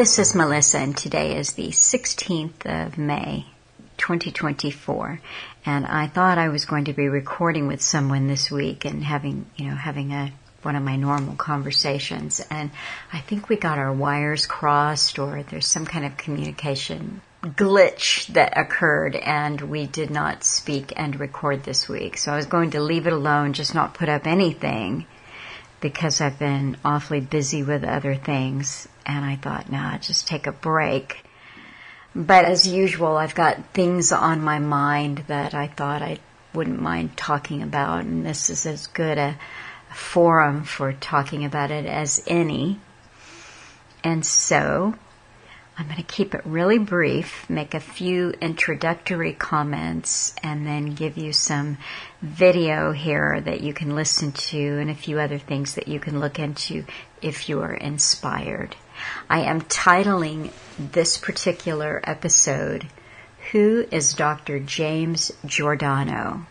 This is Melissa, and today is the 16th of May, 2024, and I thought I was going to be recording with someone this week and having one of my normal conversations, and I think we got our wires crossed, or there's some kind of communication glitch that occurred, and we did not speak and record this week. So I was going to leave it alone, just not put up anything, because I've been awfully busy with other things, and I thought, nah, just take a break. But as usual, I've got things on my mind that I thought I wouldn't mind talking about, and this is as good a forum for talking about it as any. And so I'm going to keep it really brief, make a few introductory comments, and then give you some video here that you can listen to and a few other things that you can look into if you are inspired. I am titling this particular episode, Who is Dr. James Giordano?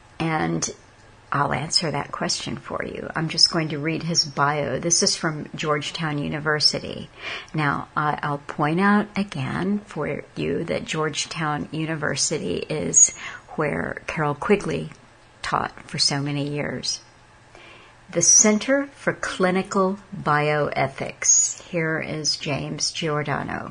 And I'll answer that question for you. I'm just going to read his bio. This is from Georgetown University. Now, I'll point out again for you that Georgetown University is where Carol Quigley taught for so many years. The Center for Clinical Bioethics. Here is James Giordano,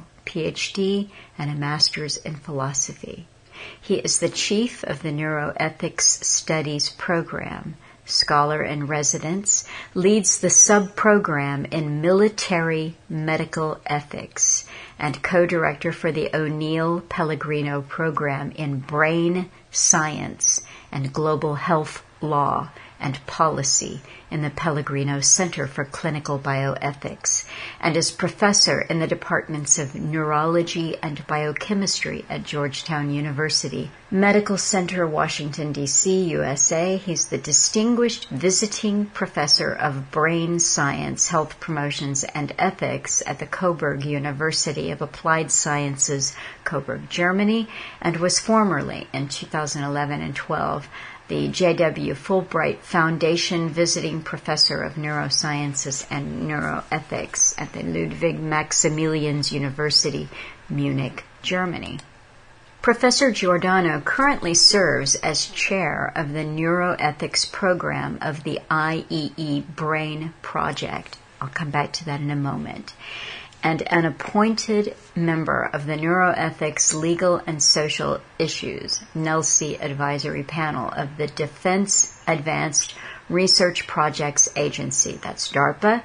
PhD and a master's in philosophy. He is the chief of the Neuroethics Studies Program, scholar in residence, leads the sub-program in military medical ethics, and co-director for the O'Neill Pellegrino Program in brain science and global health law and policy in the Pellegrino Center for Clinical Bioethics, and is professor in the departments of neurology and biochemistry at Georgetown University Medical Center, Washington, D.C., USA. He's the distinguished visiting professor of brain science, health promotions, and ethics at the Coburg University of Applied Sciences, Coburg, Germany, and was formerly, in 2011 and 12, the J.W. Fulbright Foundation Visiting Professor of Neurosciences and Neuroethics at the Ludwig Maximilians University, Munich, Germany. Professor Giordano currently serves as chair of the Neuroethics Program of the IEE Brain Project. I'll come back to that in a moment. And an appointed member of the Neuroethics Legal and Social Issues, NELSI Advisory Panel of the Defense Advanced Research Projects Agency, that's DARPA.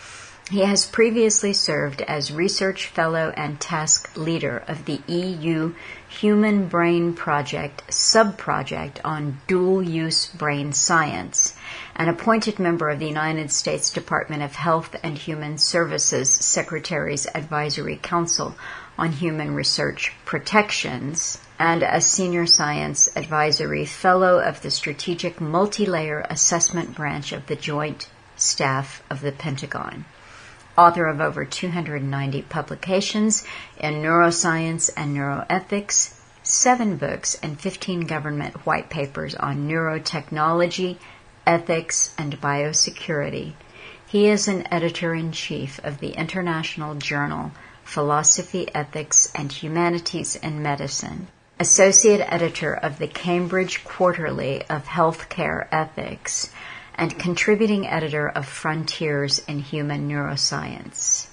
He has previously served as research fellow and task leader of the EU Human Brain Project sub-project on dual-use brain science, an appointed member of the United States Department of Health and Human Services Secretary's Advisory Council on Human Research Protections, and a senior science advisory fellow of the Strategic Multi-Layer Assessment Branch of the Joint Staff of the Pentagon. Author of over 290 publications in neuroscience and neuroethics, 7 books and 15 government white papers on neurotechnology, ethics, and biosecurity. He is an editor-in-chief of the international journal Philosophy, Ethics, and Humanities in Medicine, associate editor of the Cambridge Quarterly of Healthcare Ethics, and contributing editor of Frontiers in Human Neuroscience.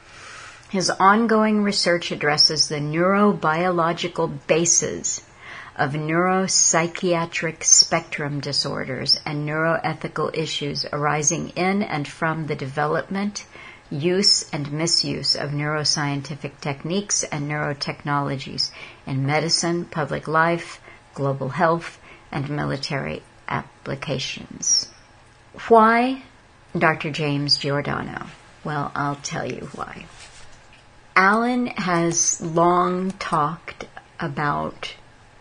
His ongoing research addresses the neurobiological bases of neuropsychiatric spectrum disorders and neuroethical issues arising in and from the development, use, and misuse of neuroscientific techniques and neurotechnologies in medicine, public life, global health, and military applications. Why Dr. James Giordano? Well, I'll tell you why. Alan has long talked about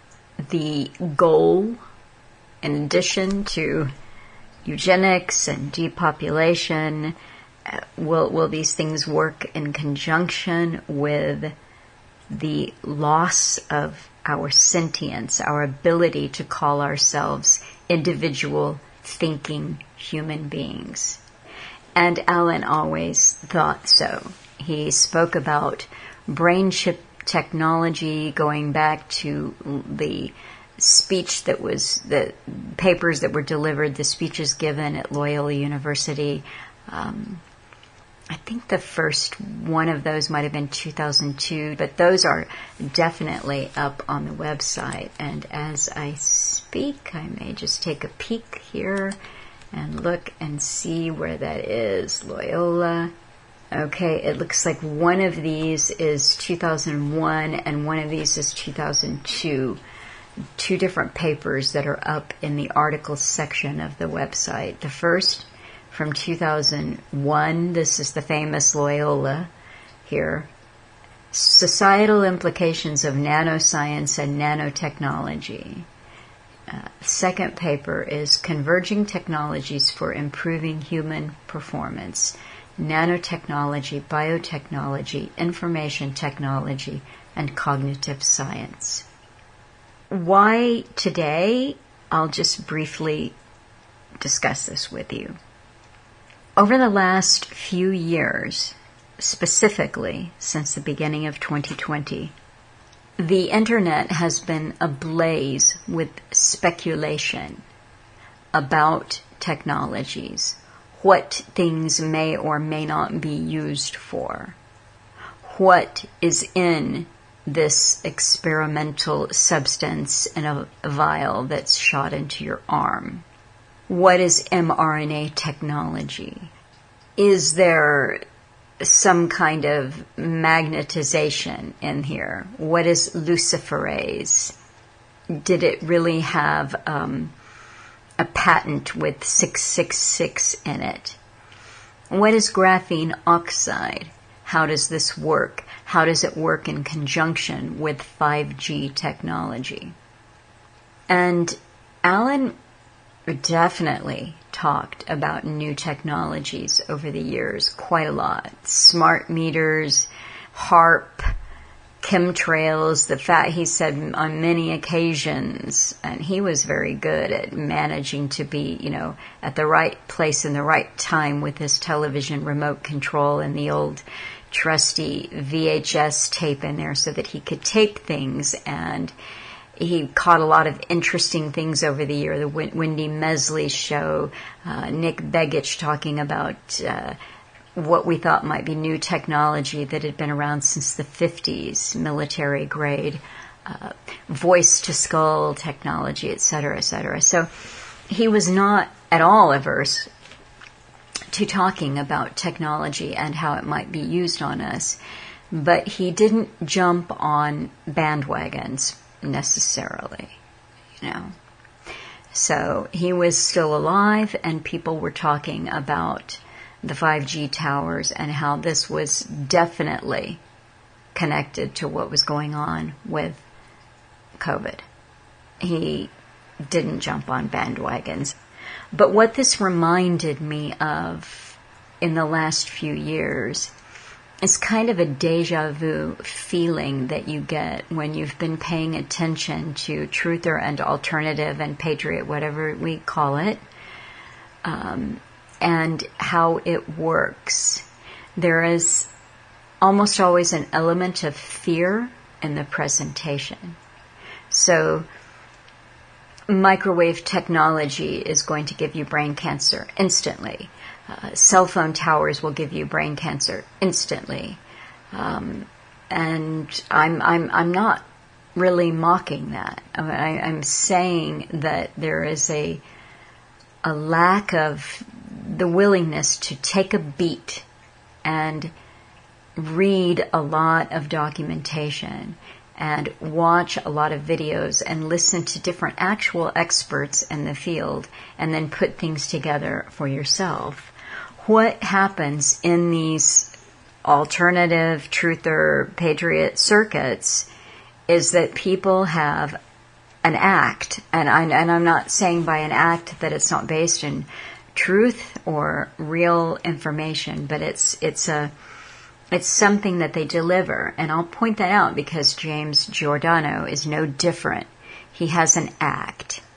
the goal, in addition to eugenics and depopulation, will these things work in conjunction with the loss of our sentience, our ability to call ourselves individual thinking human beings? And Alan always thought so. He spoke about brain chip technology going back to the speech that was, the papers that were delivered, the speeches given at Loyola University. I think the first one of those might have been 2002, but those are definitely up on the website. And as I speak, I may just take a peek here and look and see where that is. Loyola. Okay, it looks like one of these is 2001 and one of these is 2002. Two different papers that are up in the articles section of the website. The first from 2001, this is the famous Loyola here. Societal implications of nanoscience and nanotechnology. Second paper is Converging Technologies for Improving Human Performance. Nanotechnology, biotechnology, information technology, and cognitive science. Why today? I'll just briefly discuss this with you. Over the last few years, specifically since the beginning of 2020, the internet has been ablaze with speculation about technologies, what things may or may not be used for, what is in this experimental substance in a vial that's shot into your arm. What is mRNA technology? Is there some kind of magnetization in here? What is luciferase? Did it really have a patent with 666 in it? What is graphene oxide? How does this work? How does it work in conjunction with 5G technology? And Alan definitely talked about new technologies over the years quite a lot. Smart meters, HARP, chemtrails, he said on many occasions, and he was very good at managing to be, at the right place in the right time with his television remote control and the old trusty VHS tape in there so that he could tape things, and he caught a lot of interesting things over the year. The Wendy Mesley show, Nick Begich talking about what we thought might be new technology that had been around since the 50s, military grade, voice-to-skull technology, et cetera, et cetera. So he was not at all averse to talking about technology and how it might be used on us, but he didn't jump on bandwagons necessarily, So he was still alive, and people were talking about the 5G towers and how this was definitely connected to what was going on with COVID. He didn't jump on bandwagons. But what this reminded me of in the last few years is kind of a deja vu feeling that you get when you've been paying attention to truther and alternative and patriot, whatever we call it, and how it works. There is almost always an element of fear in the presentation. So microwave technology is going to give you brain cancer instantly. Cell phone towers will give you brain cancer instantly. And I'm not really mocking that. I'm saying that there is a lack of the willingness to take a beat and read a lot of documentation and watch a lot of videos and listen to different actual experts in the field and then put things together for yourself. What happens in these alternative, truther, patriot circuits is that people have an act, and I'm not saying by an act that it's not based in truth or real information, but it's something that they deliver. And I'll point that out because James Giordano is no different. He has an act.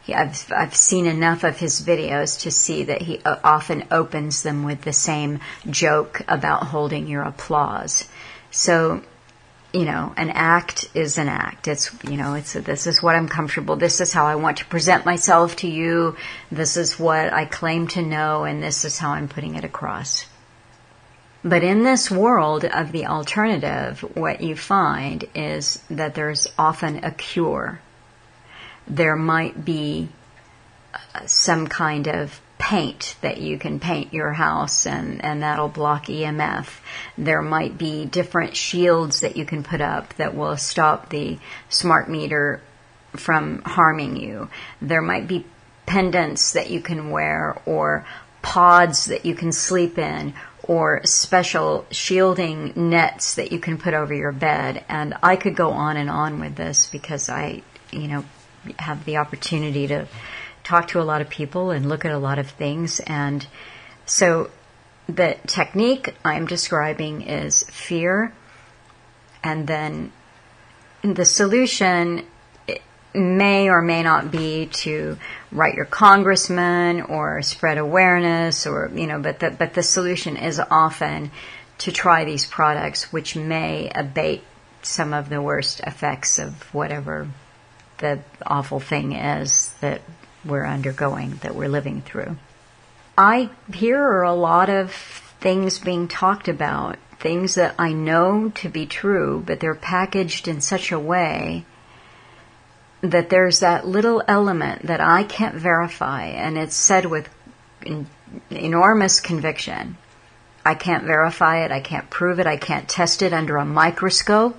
I've seen enough of his videos to see that he often opens them with the same joke about holding your applause. So, an act is an act. It's, this is what I'm comfortable. This is how I want to present myself to you. This is what I claim to know, and this is how I'm putting it across. But in this world of the alternative, what you find is that there's often a cure. There might be some kind of paint that you can paint your house and that'll block EMF. There might be different shields that you can put up that will stop the smart meter from harming you. There might be pendants that you can wear, or pods that you can sleep in, or special shielding nets that you can put over your bed. And I could go on and on with this because I, have the opportunity to talk to a lot of people and look at a lot of things. And so the technique I'm describing is fear. And then the solution may or may not be to write your congressman or spread awareness, or, but the solution is often to try these products, which may abate some of the worst effects of whatever the awful thing is that we're undergoing, that we're living through. I hear a lot of things being talked about, things that I know to be true, but they're packaged in such a way that there's that little element that I can't verify, and it's said with enormous conviction. I can't verify it, I can't prove it, I can't test it under a microscope.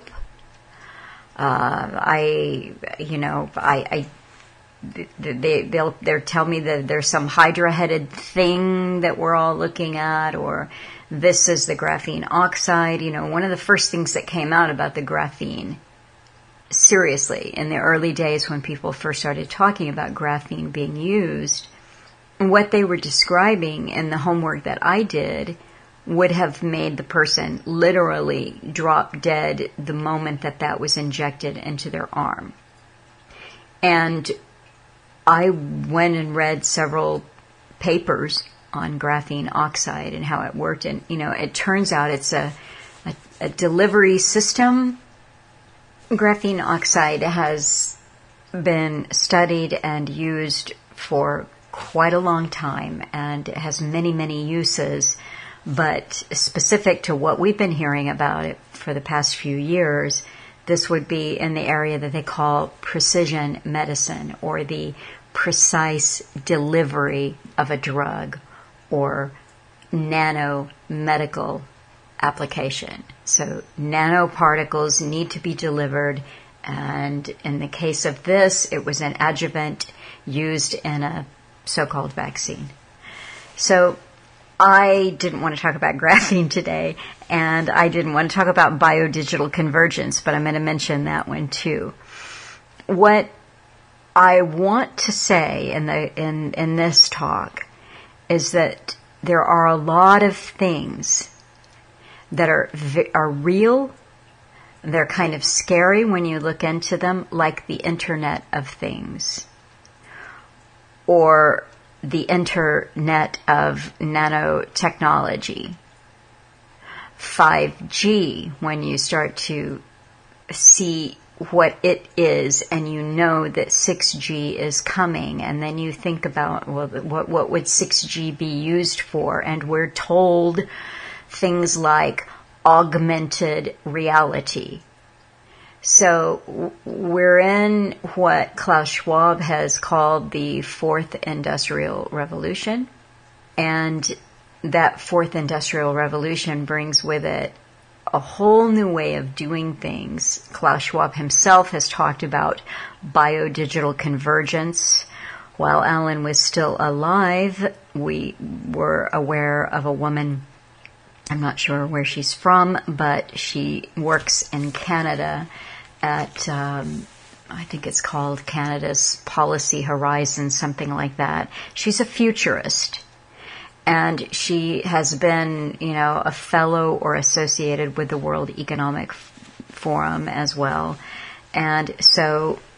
They'll tell me that there's some hydra-headed thing that we're all looking at, or this is the graphene oxide. One of the first things that came out about the graphene, seriously, in the early days when people first started talking about graphene being used, what they were describing in the homework that I did would have made the person literally drop dead the moment that was injected into their arm. And I went and read several papers on graphene oxide and how it worked. And, it turns out it's a delivery system. Graphene oxide has been studied and used for quite a long time, and it has many, many uses. But specific to what we've been hearing about it for the past few years, this would be in the area that they call precision medicine, or the precise delivery of a drug, or nanomedical application. So nanoparticles need to be delivered, and in the case of this, it was an adjuvant used in a so-called vaccine. So I didn't want to talk about graphene today, and I didn't want to talk about biodigital convergence, but I'm going to mention that one too. What I want to say in this talk is that there are a lot of things that are real. They're kind of scary when you look into them, like the Internet of Things, or the Internet of Nanotechnology, 5G, when you start to see what it is, and you know that 6G is coming, and then you think about, well, what would 6G be used for? And we're told things like augmented reality. So we're in what Klaus Schwab has called the fourth industrial revolution. And that fourth industrial revolution brings with it a whole new way of doing things. Klaus Schwab himself has talked about biodigital convergence. While Alan was still alive, we were aware of a woman, I'm not sure where she's from, but she works in Canada at, I think it's called Canada's Policy Horizon, something like that. She's a futurist. And she has been, a fellow or associated with the World Economic Forum as well. And so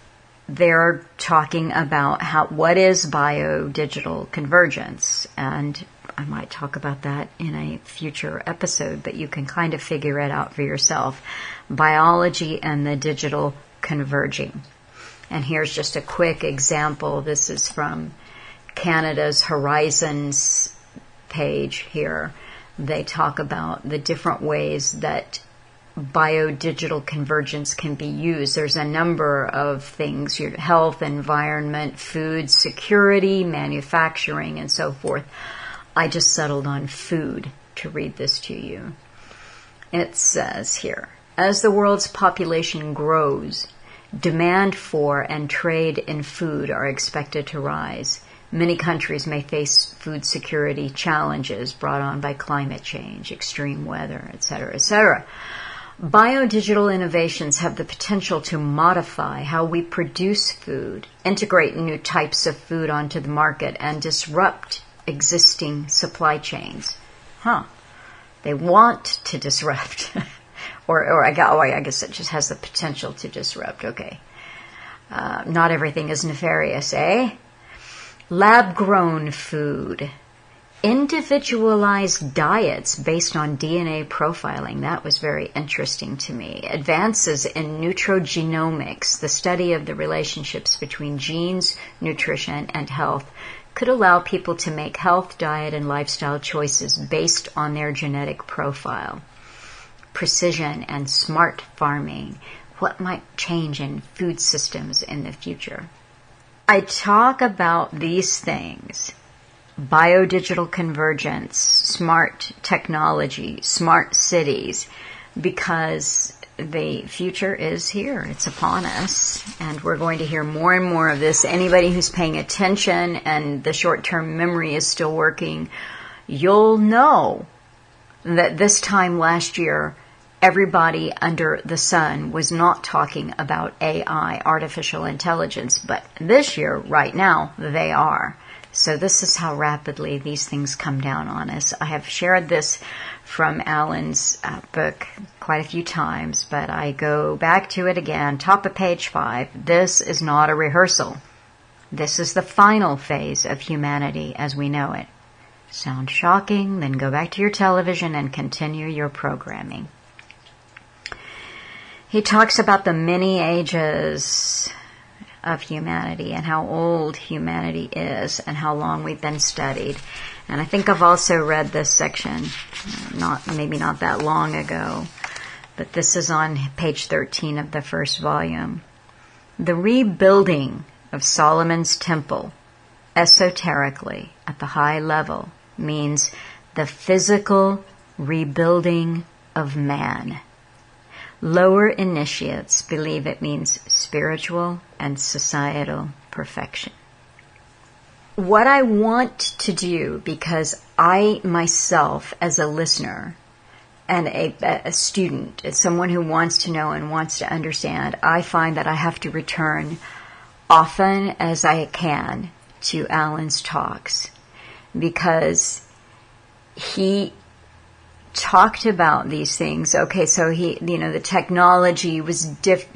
they're talking about what is biodigital convergence, and I might talk about that in a future episode, but you can kind of figure it out for yourself. Biology and the digital converging. And here's just a quick example. This is from Canada's Horizons page here. They talk about the different ways that biodigital convergence can be used. There's a number of things: your health, environment, food security, manufacturing, and so forth. I just settled on food to read this to you. It says here, as the world's population grows, demand for and trade in food are expected to rise. Many countries may face food security challenges brought on by climate change, extreme weather, etc., etc. Biodigital innovations have the potential to modify how we produce food, integrate new types of food onto the market, and disrupt existing supply chains. They want to disrupt. I guess it just has the potential to disrupt. Okay. Not everything is nefarious, eh? Lab-grown food. Individualized diets based on DNA profiling. That was very interesting to me. Advances in nutrigenomics, the study of the relationships between genes, nutrition, and health, could allow people to make health, diet, and lifestyle choices based on their genetic profile. Precision and smart farming. What might change in food systems in the future? I talk about these things: biodigital convergence, smart technology, smart cities, because the future is here. It's upon us, and we're going to hear more and more of this. Anybody who's paying attention and the short-term memory is still working, you'll know that this time last year, everybody under the sun was not talking about AI, artificial intelligence, but this year, right now, they are. So this is how rapidly these things come down on us. I have shared this from Alan's book quite a few times, but I go back to it again. Top of page 5. This is not a rehearsal. This is the final phase of humanity as we know it. Sound shocking? Then go back to your television and continue your programming. He talks about the many ages of humanity and how old humanity is and how long we've been studied. And I think I've also read this section, maybe not that long ago, but this is on page 13 of the first volume. The rebuilding of Solomon's temple, esoterically, at the high level, means the physical rebuilding of man. Lower initiates believe it means spiritual and societal perfection. What I want to do, because I myself, as a listener and a student, as someone who wants to know and wants to understand, I find that I have to return often as I can to Alan's talks, because he talked about these things. Okay, so the technology was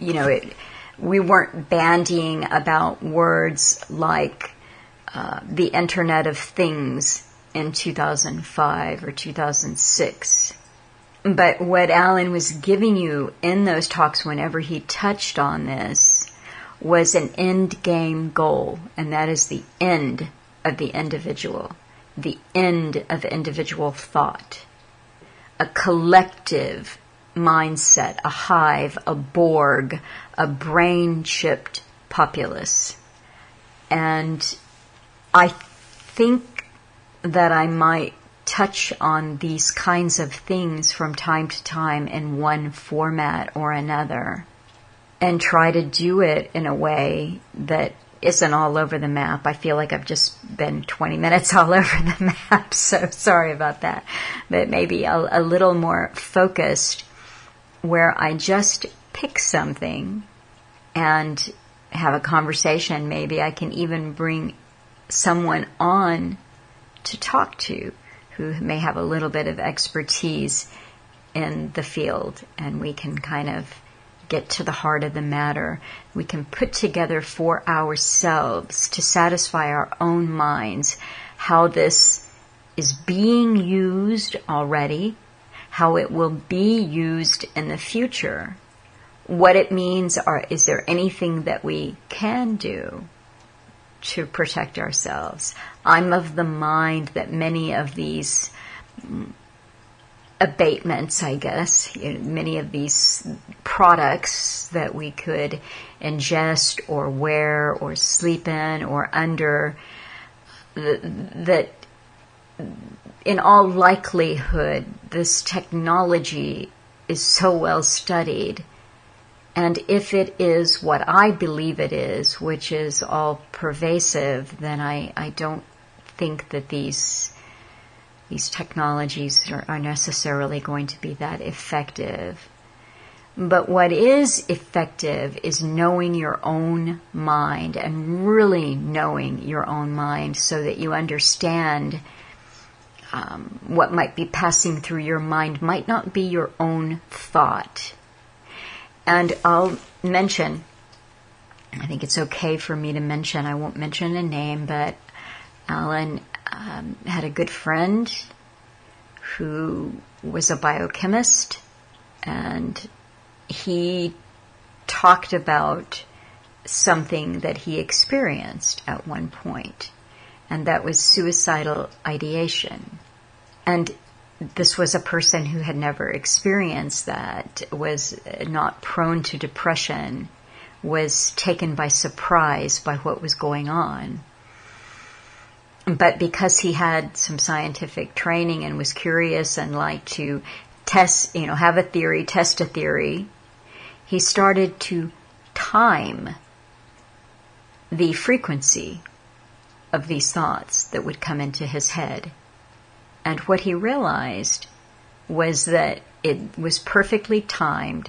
we weren't bandying about words like the Internet of Things in 2005 or 2006. But what Alan was giving you in those talks, whenever he touched on this, was an end game goal, and that is the end of the individual, the end of individual thought. A collective mindset, a hive, a Borg, a brain-chipped populace. And I think that I might touch on these kinds of things from time to time in one format or another, and try to do it in a way that isn't all over the map. I feel like I've just been 20 minutes all over the map, so sorry about that. But maybe a little more focused, where I just pick something and have a conversation. Maybe I can even bring someone on to talk to who may have a little bit of expertise in the field, and we can kind of get to the heart of the matter. We can put together for ourselves to satisfy our own minds how this is being used already, how it will be used in the future, what it means, is there anything that we can do to protect ourselves. I'm of the mind that many of these abatements, I guess, many of these products that we could ingest or wear or sleep in or under, that in all likelihood this technology is so well studied. And if it is what I believe it is, which is all pervasive, then I don't think that these technologies are necessarily going to be that effective. But what is effective is knowing your own mind, and really knowing your own mind, so that you understand what might be passing through your mind might not be your own thought. And I'll mention, I think it's okay for me to mention, I won't mention a name, but Alan had a good friend who was a biochemist, and he talked about something that he experienced at one point, and that was suicidal ideation. And this was a person who had never experienced that, was not prone to depression, was taken by surprise by what was going on. But because he had some scientific training and was curious and liked to test, have a theory, test a theory, he started to time the frequency of these thoughts that would come into his head. And what he realized was that it was perfectly timed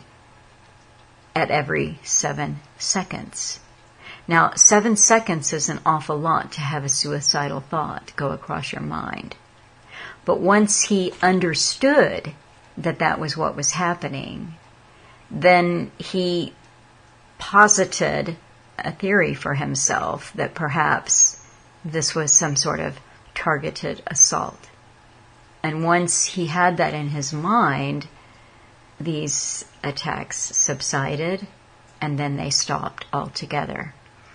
at every 7 seconds. Now, 7 seconds is an awful lot to have a suicidal thought go across your mind. But once he understood that that was what was happening, then he posited a theory for himself that perhaps this was some sort of targeted assault. And once he had that in his mind, these attacks subsided, and then they stopped altogether.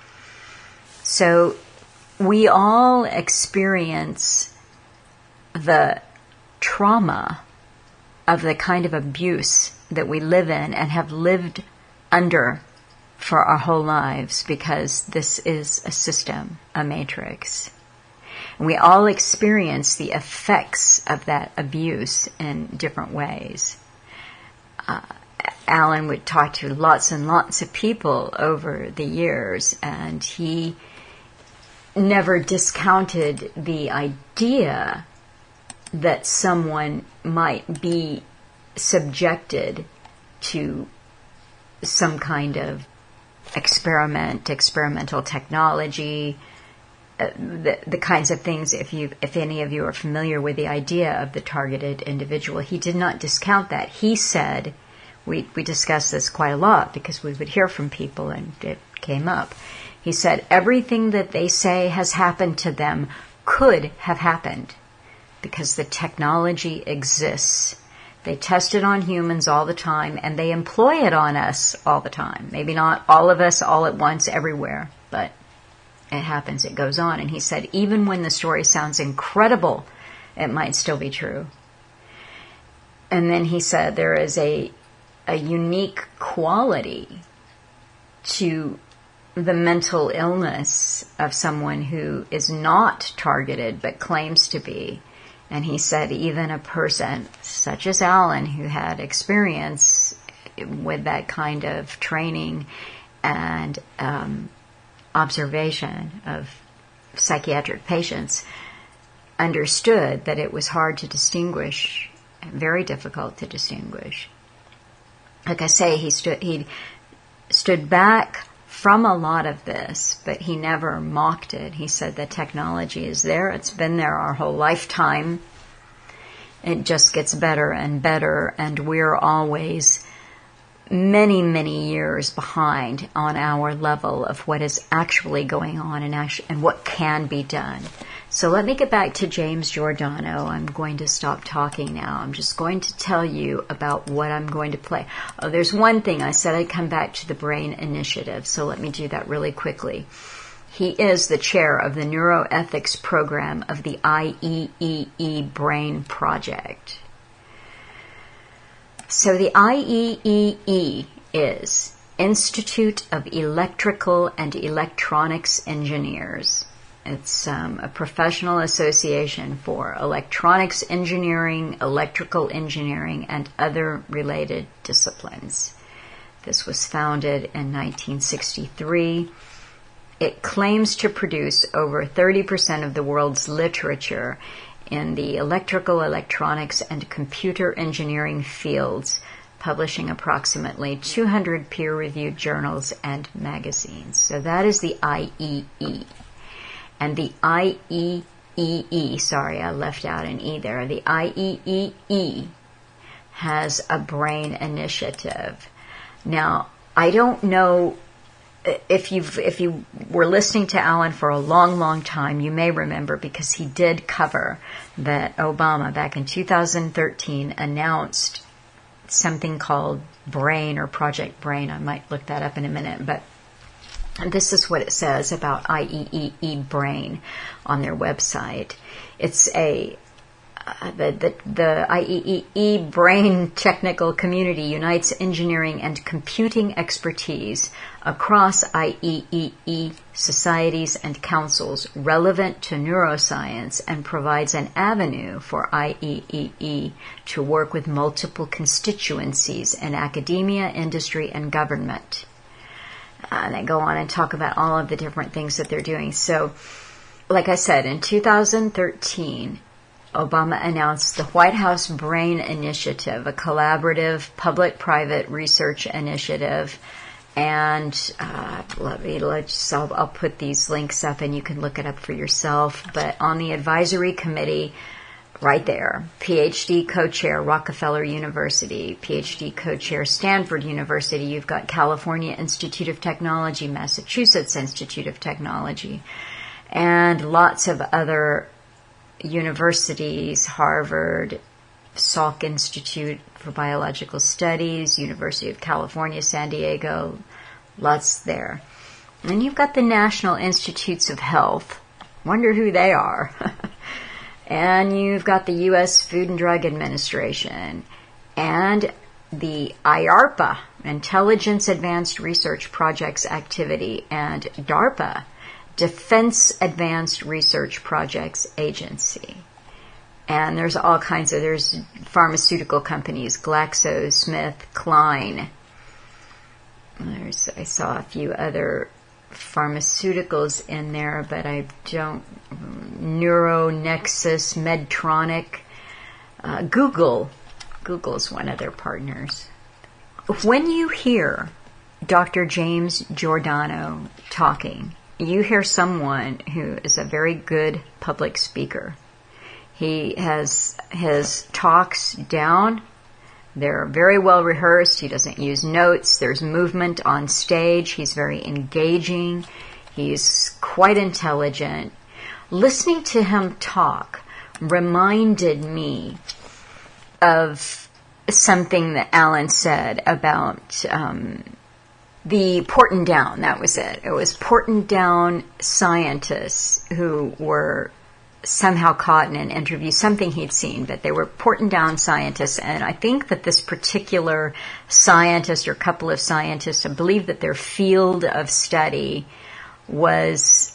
So we all experience the trauma of the kind of abuse that we live in and have lived under for our whole lives, because this is a system, a matrix. And we all experience the effects of that abuse in different ways. Alan would talk to lots and lots of people over the years, and he never discounted the idea that someone might be subjected to some kind of experimental technology, the kinds of things. If any of you are familiar with the idea of the targeted individual, he did not discount that. He said, we discussed this quite a lot because we would hear from people and it came up. He said, everything that they say has happened to them could have happened because the technology exists. They test it on humans all the time, and they employ it on us all the time. Maybe not all of us all at once everywhere, but it happens, it goes on. And he said, even when the story sounds incredible, it might still be true. And then he said there is a unique quality to the mental illness of someone who is not targeted but claims to be. And he said even a person such as Alan, who had experience with that kind of training and observation of psychiatric patients, understood that it was hard to distinguish, very difficult to distinguish. Like I say, he stood back from a lot of this, but he never mocked it. He said the technology is there. It's been there our whole lifetime. It just gets better and better, and we're always many, many years behind on our level of what is actually going on and what can be done. So let me get back to James Giordano. I'm going to stop talking now. I'm just going to tell you about what I'm going to play. Oh, there's one thing. I said I'd come back to the Brain Initiative, so let me do that really quickly. He is the chair of the neuroethics program of the IEEE Brain Project. So the IEEE is Institute of Electrical and Electronics Engineers. It's a professional association for electronics engineering, electrical engineering, and other related disciplines. This was founded in 1963. It claims to produce over 30% of the world's literature in the electrical, electronics, and computer engineering fields, publishing approximately 200 peer-reviewed journals and magazines. So that is the IEE. And the IEEE, sorry, I left out an E there. The IEEE has a brain initiative. Now, I don't know if you were listening to Alan for a long, long time, you may remember because he did cover that Obama back in 2013 announced something called Brain or Project Brain. I might look that up in a minute, but this is what it says about IEEE Brain on their website. It's the IEEE Brain technical community unites engineering and computing expertise across IEEE societies and councils relevant to neuroscience and provides an avenue for IEEE to work with multiple constituencies in academia, industry, and government. And they go on and talk about all of the different things that they're doing. So, like I said, in 2013, Obama announced the White House Brain Initiative, a collaborative public-private research initiative. And I'll put these links up and you can look it up for yourself. But on the advisory committee, right there, PhD co-chair Rockefeller University, PhD co-chair Stanford University. You've got California Institute of Technology, Massachusetts Institute of Technology, and lots of other universities, Harvard, Salk Institute for Biological Studies, University of California, San Diego, lots there. And you've got the National Institutes of Health. Wonder who they are. And you've got the U.S. Food and Drug Administration and the IARPA, Intelligence Advanced Research Projects Activity, and DARPA, Defense Advanced Research Projects Agency. And there's all kinds of, there's pharmaceutical companies, GlaxoSmithKline. I saw a few other pharmaceuticals in there, but I don't, NeuroNexus, Medtronic, Google's one of their partners. When you hear Dr. James Giordano talking, you hear someone who is a very good public speaker. He has his talks down. They're very well rehearsed. He doesn't use notes. There's movement on stage. He's very engaging. He's quite intelligent. Listening to him talk reminded me of something that Alan said about the Porton Down. That was it. It was Porton Down scientists who were somehow caught in an interview, something he'd seen, but they were Porton Down scientists, and I think that this particular scientist or couple of scientists, I believe that their field of study was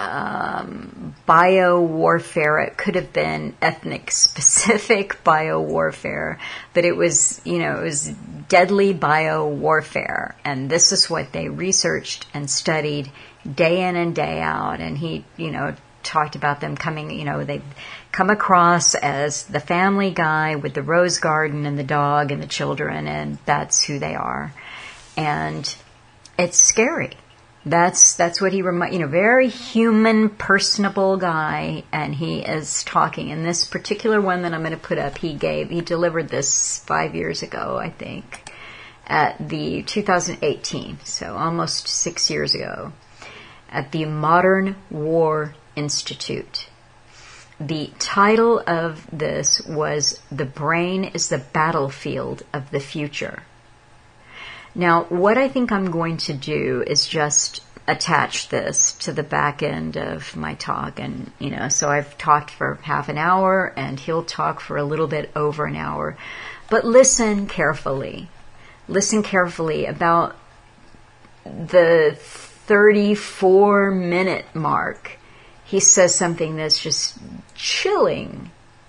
biowarfare. It could have been ethnic-specific biowarfare, but it was, it was deadly biowarfare, and this is what they researched and studied day in and day out, and he, talked about them coming, they come across as the family guy with the rose garden and the dog and the children, and that's who they are. And it's scary. That's what he very human, personable guy, and he is talking. And this particular one that I'm going to put up, he delivered this 5 years ago, I think. at the 2018, so almost 6 years ago, at the Modern War Institute. The title of this was "The Brain is the Battlefield of the Future." Now, what I think I'm going to do is just attach this to the back end of my talk. And, so I've talked for half an hour and he'll talk for a little bit over an hour. But listen carefully. Listen carefully about the 34-minute mark. He says something that's just chilling.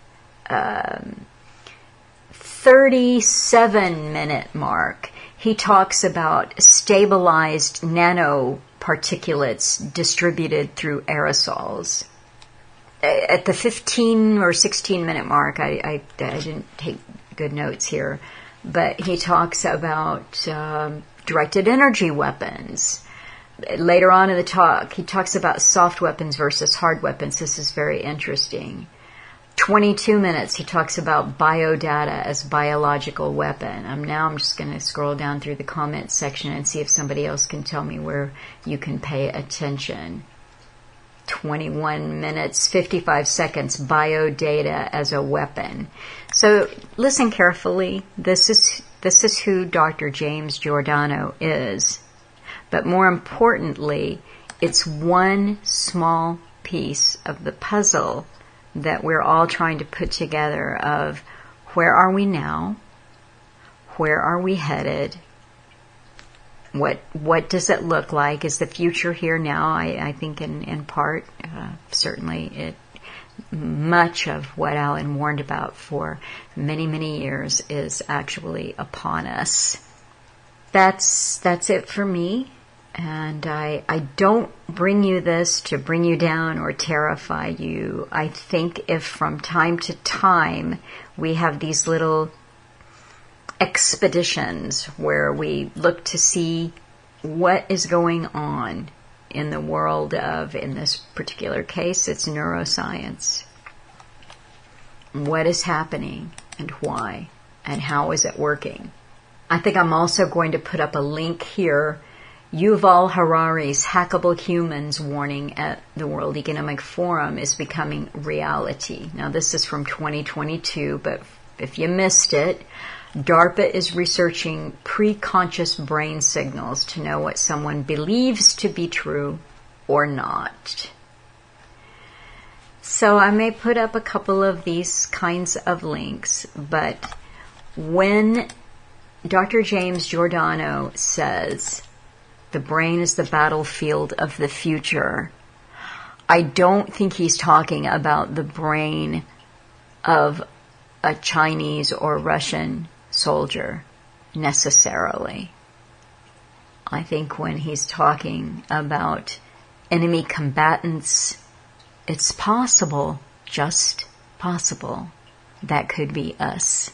37-minute mark. He talks about stabilized nanoparticulates distributed through aerosols. At the 15 or 16-minute mark, I didn't take good notes here, but he talks about directed energy weapons. Later on in the talk, he talks about soft weapons versus hard weapons. This is very interesting. 22 minutes, he talks about biodata as biological weapon. I'm just going to scroll down through the comments section and see if somebody else can tell me where you can pay attention. 21 minutes, 55 seconds, biodata as a weapon. So listen carefully. This is who Dr. James Giordano is. But more importantly, it's one small piece of the puzzle that we're all trying to put together of where are we now? Where are we headed? What does it look like? Is the future here now? I think in part, certainly much of what Alan warned about for many, many years is actually upon us. That's it for me. And I don't bring you this to bring you down or terrify you. I think if from time to time we have these little expeditions where we look to see what is going on in the world of, in this particular case, it's neuroscience. What is happening and why and how is it working? I think I'm also going to put up a link here. Yuval Harari's Hackable Humans warning at the World Economic Forum is becoming reality. Now, this is from 2022, but if you missed it, DARPA is researching pre-conscious brain signals to know what someone believes to be true or not. So I may put up a couple of these kinds of links, but when Dr. James Giordano says the brain is the battlefield of the future, I don't think he's talking about the brain of a Chinese or Russian soldier necessarily. I think when he's talking about enemy combatants, it's possible, just possible, that could be us.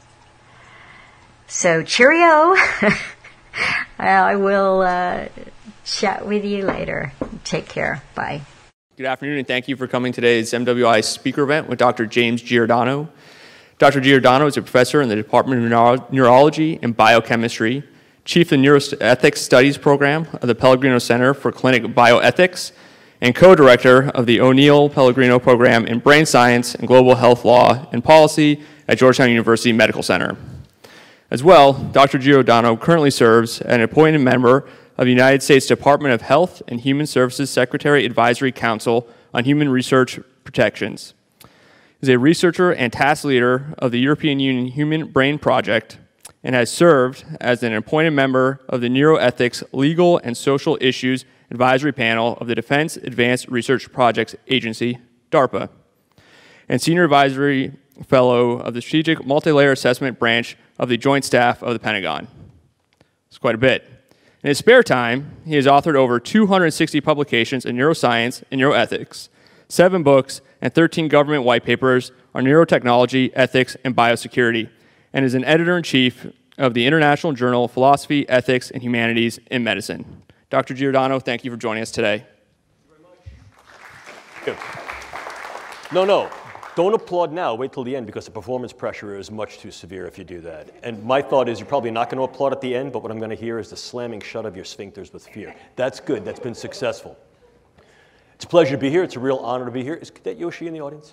So cheerio. I will chat with you later. Take care. Bye. Good afternoon, and thank you for coming to today's MWI speaker event with Dr. James Giordano. Dr. Giordano is a professor in the Department of Neurology and Biochemistry, chief of the Neuroethics Studies Program of the Pellegrino Center for Clinic Bioethics, and co-director of the O'Neill Pellegrino Program in Brain Science and Global Health Law and Policy at Georgetown University Medical Center. As well, Dr. Giordano currently serves as an appointed member of the United States Department of Health and Human Services Secretary Advisory Council on Human Research Protections. He is a researcher and task leader of the European Union Human Brain Project and has served as an appointed member of the Neuroethics Legal and Social Issues Advisory Panel of the Defense Advanced Research Projects Agency, DARPA, and Senior Advisory Fellow of the Strategic Multilayer Assessment Branch of the Joint Staff of the Pentagon. It's quite a bit. In his spare time, he has authored over 260 publications in neuroscience and neuroethics, 7 books, and 13 government white papers on neurotechnology, ethics, and biosecurity, and is an editor-in-chief of the International Journal of Philosophy, Ethics, and Humanities in Medicine. Dr. Giordano, thank you for joining us today. Thank you very much. Good. No, Don't applaud now, wait till the end, because the performance pressure is much too severe if you do that. And my thought is you're probably not going to applaud at the end, but what I'm going to hear is the slamming shut of your sphincters with fear. That's good, that's been successful. It's a pleasure to be here, it's a real honor to be here. Is that Yoshi in the audience?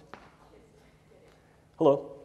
Hello.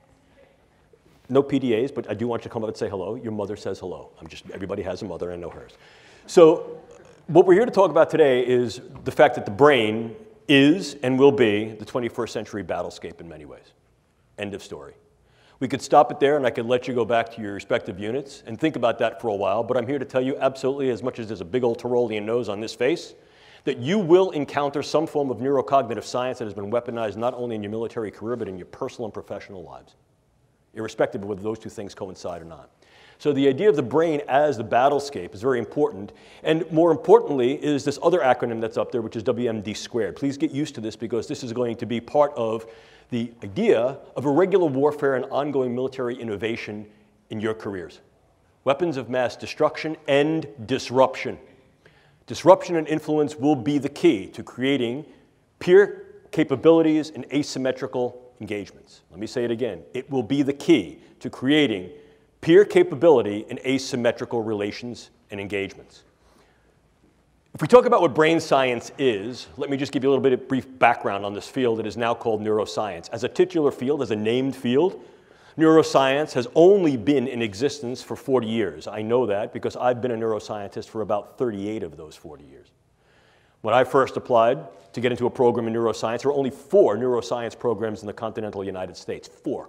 No PDAs, but I do want you to come up and say hello. Your mother says hello. Everybody has a mother, I know hers. So what we're here to talk about today is the fact that the brain is and will be the 21st century battlescape in many ways. End of story. We could stop it there and I could let you go back to your respective units and think about that for a while, but I'm here to tell you absolutely, as much as there's a big old Tyrolean nose on this face, that you will encounter some form of neurocognitive science that has been weaponized not only in your military career, but in your personal and professional lives, irrespective of whether those two things coincide or not. So the idea of the brain as the battlescape is very important. And more importantly is this other acronym that's up there, which is WMD squared. Please get used to this because this is going to be part of the idea of irregular warfare and ongoing military innovation in your careers. Weapons of mass destruction and disruption. Disruption and influence will be the key to creating peer capabilities and asymmetrical engagements. Let me say it again. It will be the key to creating peer capability and asymmetrical relations and engagements. If we talk about what brain science is, let me just give you a little bit of brief background on this field that is now called neuroscience. As a titular field, as a named field, neuroscience has only been in existence for 40 years. I know that because I've been a neuroscientist for about 38 of those 40 years. When I first applied to get into a program in neuroscience, there were only 4 neuroscience programs in the continental United States. 4.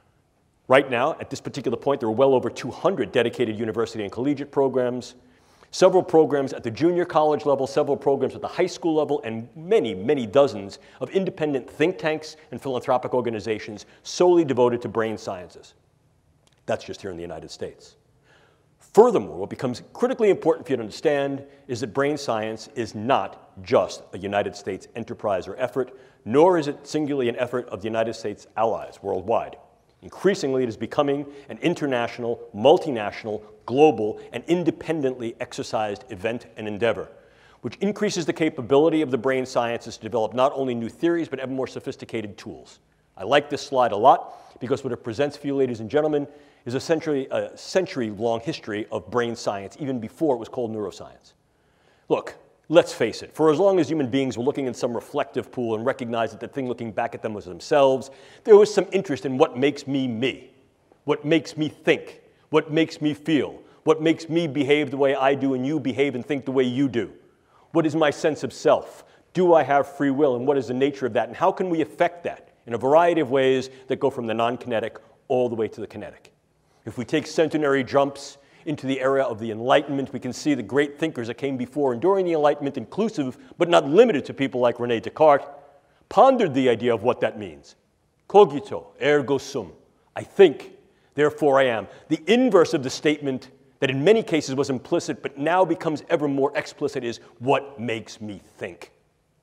Right now, at this particular point, there are well over 200 dedicated university and collegiate programs, several programs at the junior college level, several programs at the high school level, and many, many dozens of independent think tanks and philanthropic organizations solely devoted to brain sciences. That's just here in the United States. Furthermore, what becomes critically important for you to understand is that brain science is not just a United States enterprise or effort, nor is it singularly an effort of the United States allies worldwide. Increasingly, it is becoming an international, multinational, global, and independently exercised event and endeavor, which increases the capability of the brain sciences to develop not only new theories, but ever more sophisticated tools. I like this slide a lot because what it presents for you, ladies and gentlemen, is essentially a century-long history of brain science, even before it was called neuroscience. Look, let's face it, for as long as human beings were looking in some reflective pool and recognized that the thing looking back at them was themselves, there was some interest in what makes me, what makes me think, what makes me feel, what makes me behave the way I do and you behave and think the way you do. What is my sense of self? Do I have free will, and what is the nature of that? And how can we affect that in a variety of ways that go from the non-kinetic all the way to the kinetic? If we take centenary jumps into the era of the Enlightenment, we can see the great thinkers that came before and during the Enlightenment, inclusive but not limited to people like René Descartes, pondered the idea of what that means. Cogito, ergo sum. I think, therefore I am. The inverse of the statement that in many cases was implicit but now becomes ever more explicit is what makes me think.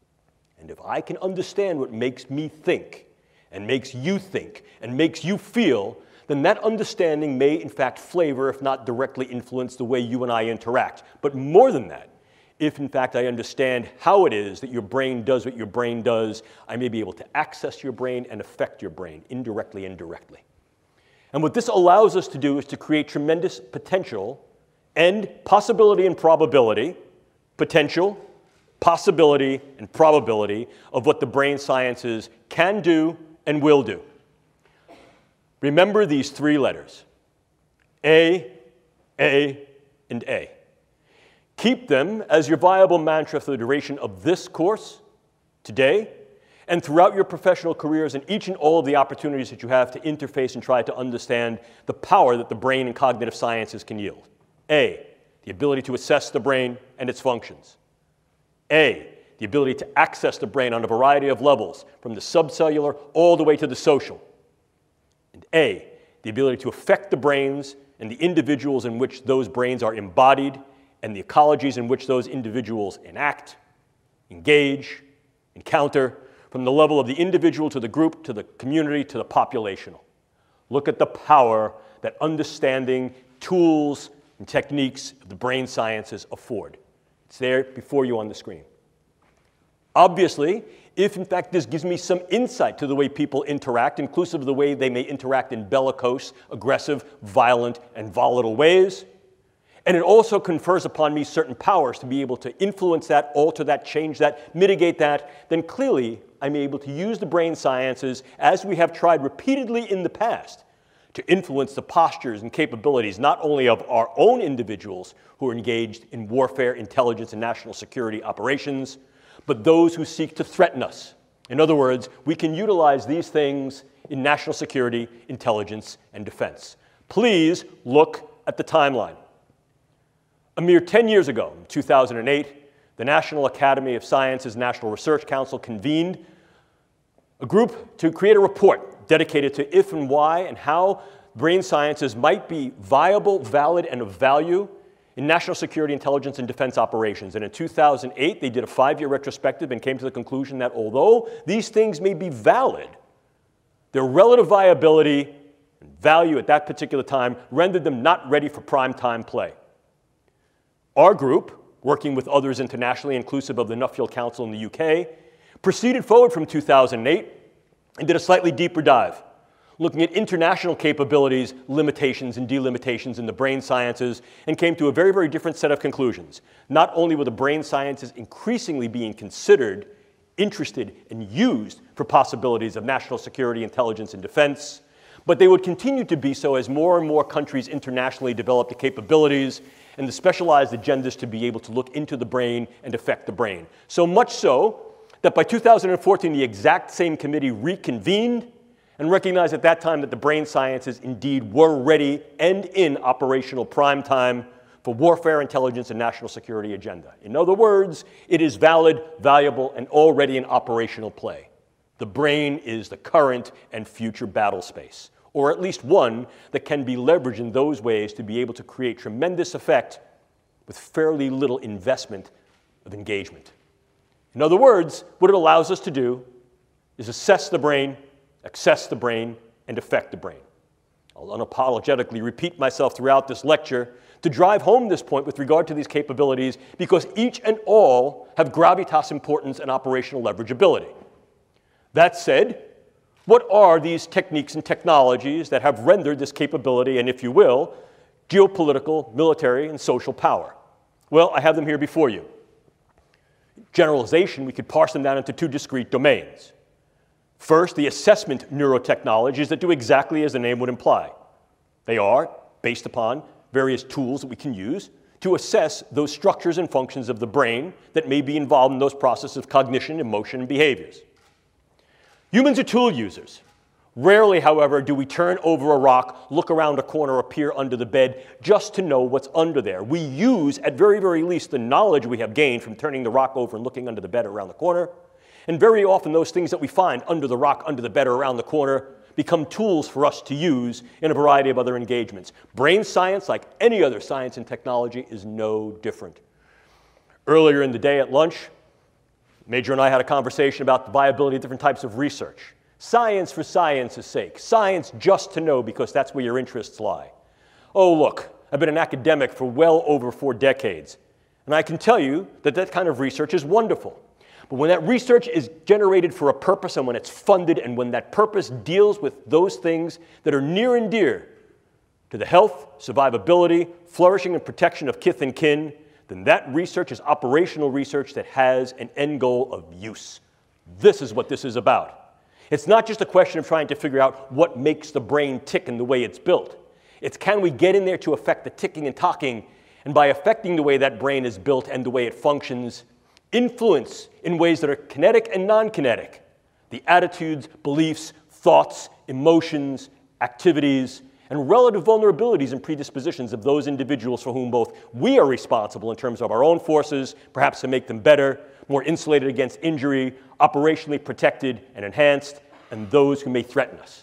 And if I can understand what makes me think and makes you think and makes you feel, then that understanding may in fact flavor, if not directly influence, the way you and I interact. But more than that, if in fact I understand how it is that your brain does what your brain does, I may be able to access your brain and affect your brain, indirectly and directly. And what this allows us to do is to create tremendous potential and possibility and probability, potential, possibility, and probability of what the brain sciences can do and will do. Remember these 3 letters, A, and A. Keep them as your viable mantra for the duration of this course, today, and throughout your professional careers and each and all of the opportunities that you have to interface and try to understand the power that the brain and cognitive sciences can yield. A, the ability to assess the brain and its functions. A, the ability to access the brain on a variety of levels, from the subcellular all the way to the social. And A, the ability to affect the brains and the individuals in which those brains are embodied and the ecologies in which those individuals enact, engage, encounter, from the level of the individual to the group, to the community, to the populational. Look at the power that understanding tools and techniques of the brain sciences afford. It's there before you on the screen. Obviously, if in fact this gives me some insight to the way people interact, inclusive of the way they may interact in bellicose, aggressive, violent, and volatile ways, and it also confers upon me certain powers to be able to influence that, alter that, change that, mitigate that, then clearly I'm able to use the brain sciences, as we have tried repeatedly in the past, to influence the postures and capabilities not only of our own individuals who are engaged in warfare, intelligence, and national security operations, but those who seek to threaten us. In other words, we can utilize these things in national security, intelligence, and defense. Please look at the timeline. A mere 10 years ago, in 2008, the National Academy of Sciences National Research Council convened a group to create a report dedicated to if and why and how brain sciences might be viable, valid, and of value in national security, intelligence, and defense operations. And in 2008, they did a 5-year retrospective and came to the conclusion that although these things may be valid, their relative viability and value at that particular time rendered them not ready for prime time play. Our group, working with others internationally, inclusive of the Nuffield Council in the UK, proceeded forward from 2008 and did a slightly deeper dive, looking at international capabilities, limitations, and delimitations in the brain sciences, and came to a very, very different set of conclusions. Not only were the brain sciences increasingly being considered, interested, and used for possibilities of national security, intelligence, and defense, but they would continue to be so as more and more countries internationally developed the capabilities and the specialized agendas to be able to look into the brain and affect the brain. So much so that by 2014, the exact same committee reconvened and recognized at that time that the brain sciences indeed were ready and in operational prime time for warfare, intelligence, and national security agenda. In other words, it is valid, valuable, and already in operational play. The brain is the current and future battle space, or at least one that can be leveraged in those ways to be able to create tremendous effect with fairly little investment of engagement. In other words, what it allows us to do is assess the brain, access the brain, and affect the brain. I'll unapologetically repeat myself throughout this lecture to drive home this point with regard to these capabilities because each and all have gravitas importance and operational leverageability. That said, what are these techniques and technologies that have rendered this capability and, if you will, geopolitical, military, and social power? Well, I have them here before you. Generalization, we could parse them down into 2 discrete domains. First, the assessment neurotechnologies that do exactly as the name would imply. They are based upon various tools that we can use to assess those structures and functions of the brain that may be involved in those processes of cognition, emotion, and behaviors. Humans are tool users. Rarely, however, do we turn over a rock, look around a corner, or peer under the bed just to know what's under there. We use, at very, very least, the knowledge we have gained from turning the rock over and looking under the bed or around the corner. And very often, those things that we find under the rock, under the bed, or around the corner become tools for us to use in a variety of other engagements. Brain science, like any other science and technology, is no different. Earlier in the day at lunch, Major and I had a conversation about the viability of different types of research. Science for science's sake. Science just to know because that's where your interests lie. Oh, look, I've been an academic for well over 4 decades. And I can tell you that that kind of research is wonderful. But when that research is generated for a purpose and when it's funded and when that purpose deals with those things that are near and dear to the health, survivability, flourishing, and protection of kith and kin, then that research is operational research that has an end goal of use. This is what this is about. It's not just a question of trying to figure out what makes the brain tick in the way it's built. It's can we get in there to affect the ticking and talking, and by affecting the way that brain is built and the way it functions, influence in ways that are kinetic and non-kinetic, the attitudes, beliefs, thoughts, emotions, activities, and relative vulnerabilities and predispositions of those individuals for whom both we are responsible in terms of our own forces, perhaps to make them better, more insulated against injury, operationally protected and enhanced, and those who may threaten us.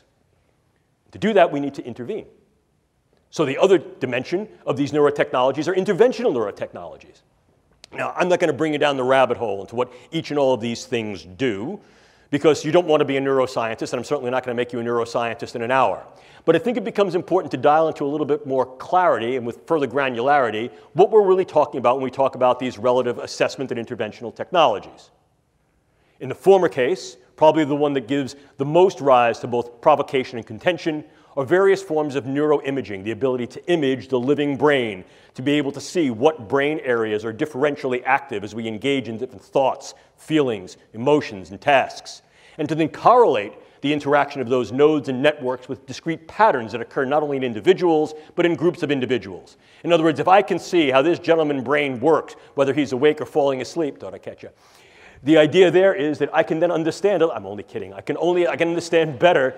To do that, we need to intervene. So the other dimension of these neurotechnologies are interventional neurotechnologies. Now, I'm not going to bring you down the rabbit hole into what each and all of these things do, because you don't want to be a neuroscientist, and I'm certainly not going to make you a neuroscientist in an hour. But I think it becomes important to dial into a little bit more clarity and with further granularity what we're really talking about when we talk about these relative assessment and interventional technologies. In the former case, probably the one that gives the most rise to both provocation and contention, are various forms of neuroimaging, the ability to image the living brain, to be able to see what brain areas are differentially active as we engage in different thoughts, feelings, emotions, and tasks, and to then correlate the interaction of those nodes and networks with discrete patterns that occur not only in individuals, but in groups of individuals. In other words, if I can see how this gentleman's brain works, whether he's awake or falling asleep, thought I'd catch you. The idea there is that I can then understand, I'm only kidding, I can understand better,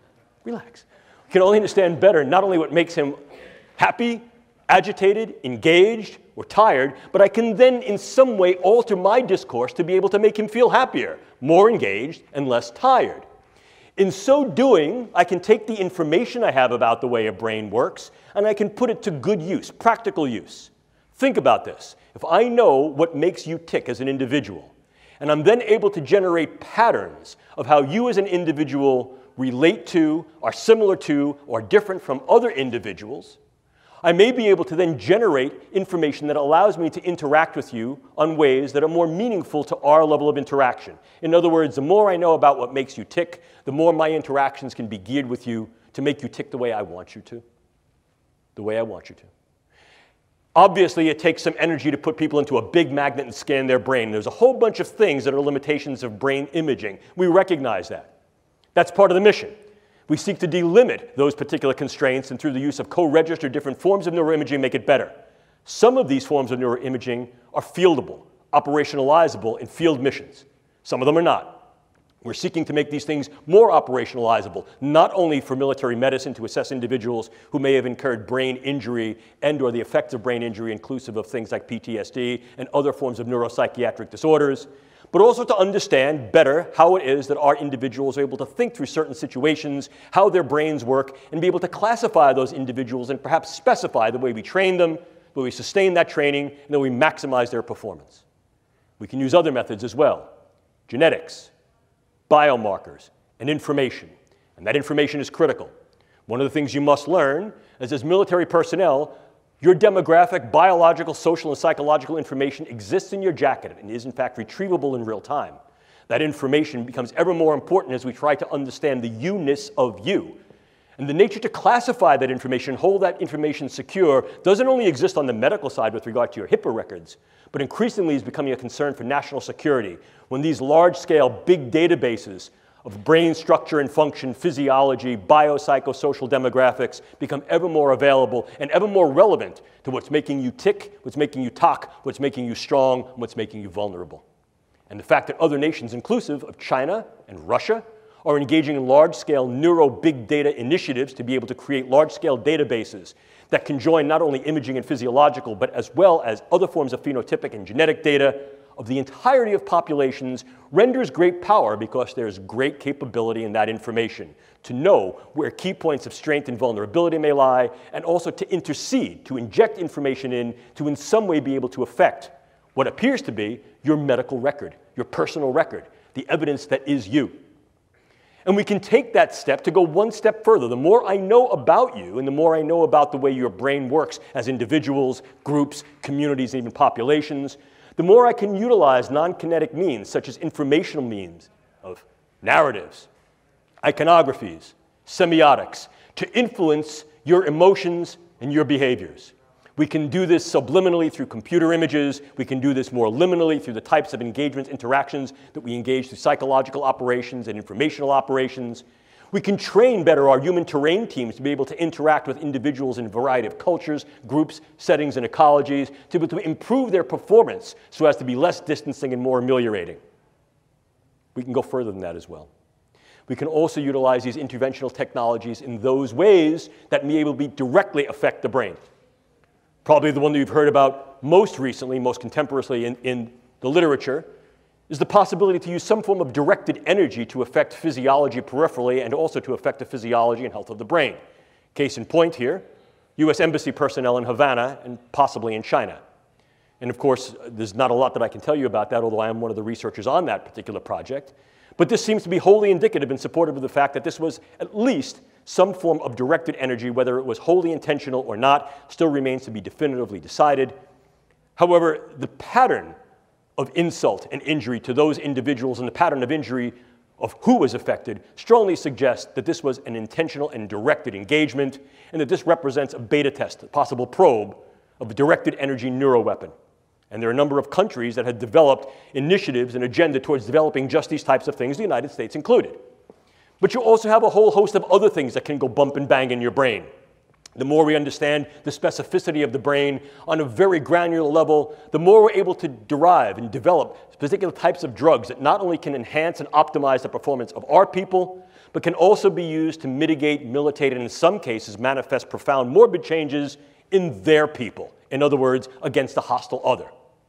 relax, I can only understand better not only what makes him happy, agitated, engaged, or tired, but I can then in some way alter my discourse to be able to make him feel happier, more engaged, and less tired. In so doing, I can take the information I have about the way a brain works, and I can put it to good use, practical use. Think about this. If I know what makes you tick as an individual, and I'm then able to generate patterns of how you as an individual relate to, are similar to, or different from other individuals, I may be able to then generate information that allows me to interact with you on ways that are more meaningful to our level of interaction. In other words, the more I know about what makes you tick, the more my interactions can be geared with you to make you tick the way I want you to. The way I want you to. Obviously, it takes some energy to put people into a big magnet and scan their brain. There's a whole bunch of things that are limitations of brain imaging. We recognize that. That's part of the mission. We seek to delimit those particular constraints and through the use of co-registered different forms of neuroimaging make it better. Some of these forms of neuroimaging are fieldable, operationalizable in field missions. Some of them are not. We're seeking to make these things more operationalizable, not only for military medicine to assess individuals who may have incurred brain injury and or the effects of brain injury inclusive of things like PTSD and other forms of neuropsychiatric disorders, but also to understand better how it is that our individuals are able to think through certain situations, how their brains work, and be able to classify those individuals and perhaps specify the way we train them, the way we sustain that training, and then we maximize their performance. We can use other methods as well. Genetics, biomarkers, and information. And that information is critical. One of the things you must learn is as military personnel, your demographic, biological, social, and psychological information exists in your jacket and is, in fact, retrievable in real time. That information becomes ever more important as we try to understand the you-ness of you. And the nature to classify that information, hold that information secure, doesn't only exist on the medical side with regard to your HIPAA records, but increasingly is becoming a concern for national security when these large-scale big databases of brain structure and function, physiology, biopsychosocial demographics become ever more available and ever more relevant to what's making you tick, what's making you talk, what's making you strong, and what's making you vulnerable. And the fact that other nations, inclusive of China and Russia, are engaging in large-scale neuro-big data initiatives to be able to create large-scale databases that can join not only imaging and physiological, but as well as other forms of phenotypic and genetic data of the entirety of populations renders great power because there's great capability in that information to know where key points of strength and vulnerability may lie, and also to intercede, to inject information in some way be able to affect what appears to be your medical record, your personal record, the evidence that is you. And we can take that step to go one step further. The more I know about you and the more I know about the way your brain works as individuals, groups, communities, and even populations, the more I can utilize non-kinetic means, such as informational means of narratives, iconographies, semiotics, to influence your emotions and your behaviors. We can do this subliminally through computer images. We can do this more liminally through the types of engagements, interactions that we engage through psychological operations and informational operations. We can train better our human terrain teams to be able to interact with individuals in a variety of cultures, groups, settings, and ecologies to be able to improve their performance so as to be less distancing and more ameliorating. We can go further than that as well. We can also utilize these interventional technologies in those ways that may be able to directly affect the brain. Probably the one that you've heard about most recently, most contemporaneously in the literature, is the possibility to use some form of directed energy to affect physiology peripherally and also to affect the physiology and health of the brain. Case in point here, U.S. Embassy personnel in Havana and possibly in China. And of course, there's not a lot that I can tell you about that, although I am one of the researchers on that particular project. But this seems to be wholly indicative and supportive of the fact that this was at least some form of directed energy, whether it was wholly intentional or not, still remains to be definitively decided. However, the pattern of insult and injury to those individuals and the pattern of injury of who was affected strongly suggests that this was an intentional and directed engagement, and that this represents a beta test, a possible probe of a directed energy neuroweapon. And there are a number of countries that have developed initiatives and agenda towards developing just these types of things, the United States included. But you also have a whole host of other things that can go bump and bang in your brain. The more we understand the specificity of the brain on a very granular level, the more we're able to derive and develop particular types of drugs that not only can enhance and optimize the performance of our people, but can also be used to mitigate, militate, and in some cases manifest profound morbid changes in their people. In other words, against a hostile other.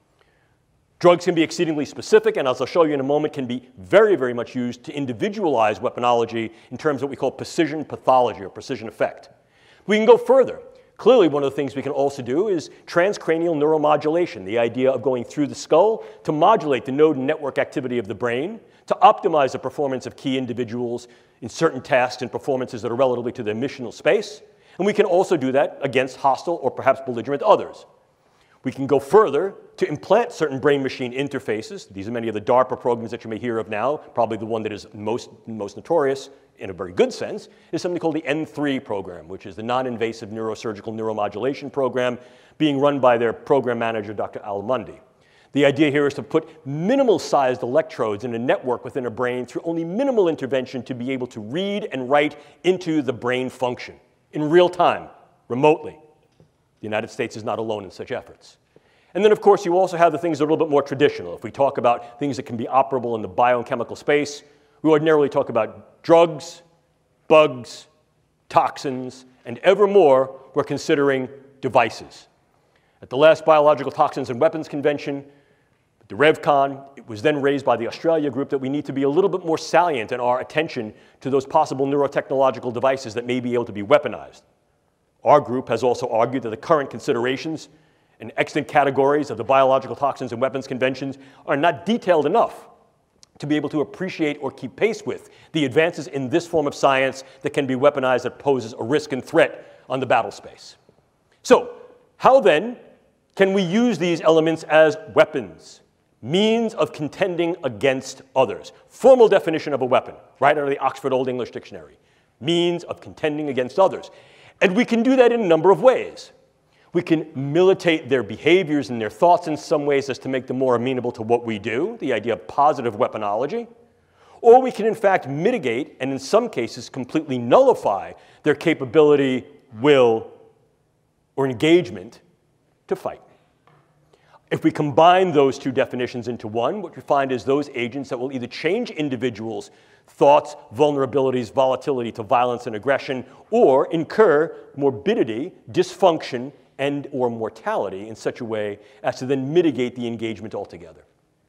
Drugs can be exceedingly specific, and as I'll show you in a moment, can be very, very much used to individualize weaponology in terms of what we call precision pathology or precision effect. We can go further. Clearly, one of the things we can also do is transcranial neuromodulation, the idea of going through the skull to modulate the node and network activity of the brain, to optimize the performance of key individuals in certain tasks and performances that are relative to their missional space. And we can also do that against hostile or perhaps belligerent others. We can go further to implant certain brain-machine interfaces. These are many of the DARPA programs that you may hear of now. Probably the one that is most notorious, in a very good sense, is something called the N3 program, which is the non-invasive neurosurgical neuromodulation program being run by their program manager, Dr. Al Mundi. The idea here is to put minimal-sized electrodes in a network within a brain through only minimal intervention to be able to read and write into the brain function in real time, remotely. The United States is not alone in such efforts. And then, of course, you also have the things that are a little bit more traditional. If we talk about things that can be operable in the biochemical space, we ordinarily talk about drugs, bugs, toxins, and ever more, we're considering devices. At the last Biological Toxins and Weapons Convention, the RevCon, it was then raised by the Australia group that we need to be a little bit more salient in our attention to those possible neurotechnological devices that may be able to be weaponized. Our group has also argued that the current considerations and extant categories of the Biological Toxins and Weapons Conventions are not detailed enough to be able to appreciate or keep pace with the advances in this form of science that can be weaponized that poses a risk and threat on the battle space. So, how then can we use these elements as weapons, means of contending against others? Formal definition of a weapon, right out of the Oxford Old English Dictionary. Means of contending against others. And we can do that in a number of ways. We can militate their behaviors and their thoughts in some ways as to make them more amenable to what we do, the idea of positive weaponology. Or we can, in fact, mitigate and in some cases completely nullify their capability, will, or engagement to fight. If we combine those two definitions into one, what we find is those agents that will either change individuals' thoughts, vulnerabilities, volatility to violence and aggression, or incur morbidity, dysfunction, and or mortality in such a way as to then mitigate the engagement altogether.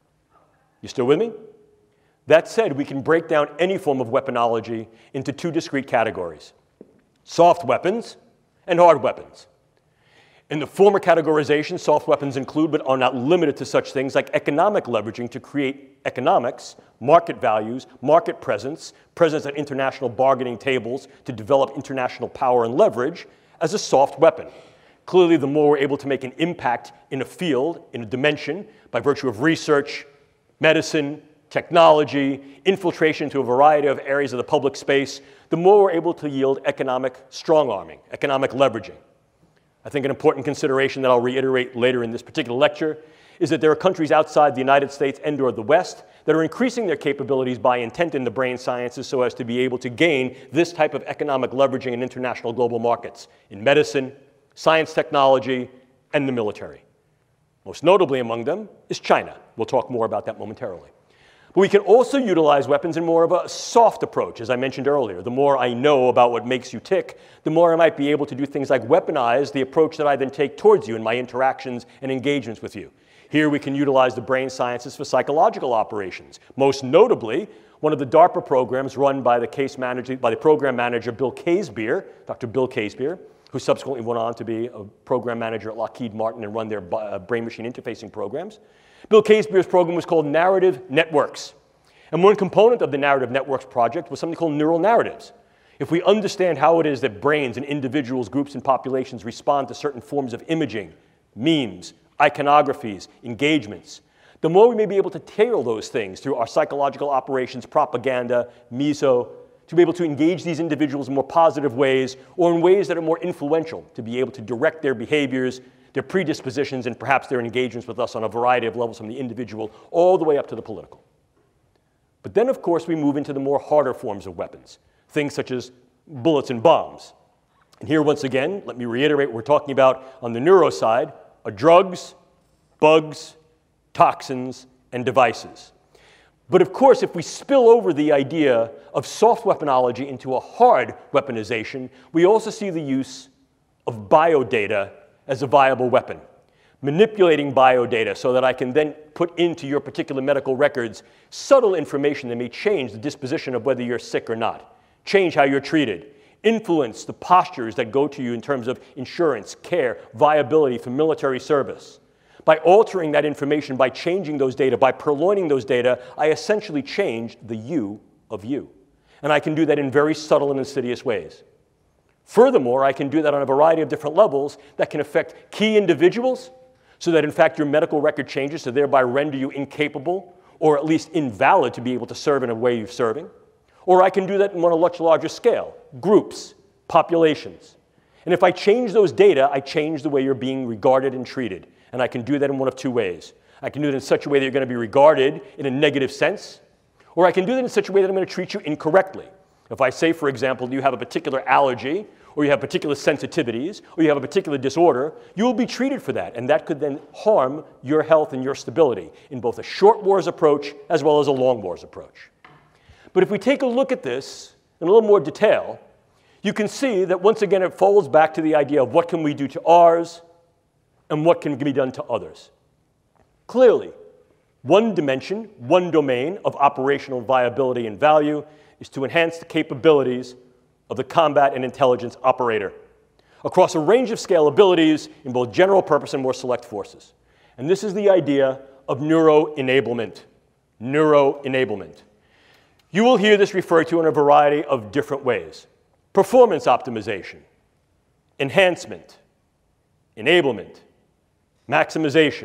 You still with me? That said, we can break down any form of weaponology into two discrete categories: soft weapons and hard weapons. In the former categorization, soft weapons include but are not limited to such things like economic leveraging to create economics, market values, market presence, presence at international bargaining tables to develop international power and leverage as a soft weapon. Clearly, the more we're able to make an impact in a field, in a dimension, by virtue of research, medicine, technology, infiltration to a variety of areas of the public space, the more we're able to yield economic strong-arming, economic leveraging. I think an important consideration that I'll reiterate later in this particular lecture is that there are countries outside the United States and or the West that are increasing their capabilities by intent in the brain sciences so as to be able to gain this type of economic leveraging in international global markets, in medicine, science, technology, and the military. Most notably among them is China. We'll talk more about that momentarily. But we can also utilize weapons in more of a soft approach, as I mentioned earlier. The more I know about what makes you tick, the more I might be able to do things like weaponize the approach that I then take towards you in my interactions and engagements with you. Here we can utilize the brain sciences for psychological operations. Most notably, one of the DARPA programs run by the program manager Bill Casebeer, Dr. Bill Casebeer, who subsequently went on to be a program manager at Lockheed Martin and run their brain-machine interfacing programs. Bill Casebeer's program was called Narrative Networks. And one component of the Narrative Networks project was something called neural narratives. If we understand how it is that brains and individuals, groups, and populations respond to certain forms of imaging, memes, iconographies, engagements, the more we may be able to tailor those things through our psychological operations, propaganda, meso, to be able to engage these individuals in more positive ways or in ways that are more influential, to be able to direct their behaviors, their predispositions, and perhaps their engagements with us on a variety of levels from the individual all the way up to the political. But then, of course, we move into the more harder forms of weapons, things such as bullets and bombs. And here, once again, let me reiterate what we're talking about on the neuro side are drugs, bugs, toxins, and devices. But of course, if we spill over the idea of soft weaponology into a hard weaponization, we also see the use of biodata as a viable weapon. Manipulating biodata so that I can then put into your particular medical records subtle information that may change the disposition of whether you're sick or not, change how you're treated, influence the postures that go to you in terms of insurance, care, viability for military service. By altering that information, by changing those data, by purloining those data, I essentially changed the you of you. And I can do that in very subtle and insidious ways. Furthermore, I can do that on a variety of different levels that can affect key individuals so that, in fact, your medical record changes to thereby render you incapable or at least invalid to be able to serve in a way you're serving. Or I can do that on a much larger scale, groups, populations. And if I change those data, I change the way you're being regarded and treated. And I can do that in one of two ways. I can do it in such a way that you're going to be regarded in a negative sense, or I can do that in such a way that I'm going to treat you incorrectly. If I say, for example, you have a particular allergy, or you have particular sensitivities, or you have a particular disorder, you will be treated for that, and that could then harm your health and your stability in both a short wars approach as well as a long wars approach. But if we take a look at this in a little more detail, you can see that once again it folds back to the idea of what can we do to ours and what can be done to others. Clearly, one dimension, one domain of operational viability and value is to enhance the capabilities of the combat and intelligence operator across a range of scalabilities in both general purpose and more select forces. And this is the idea of neuroenablement. Neuroenablement. You will hear this referred to in a variety of different ways. Performance optimization, enhancement, enablement, maximization.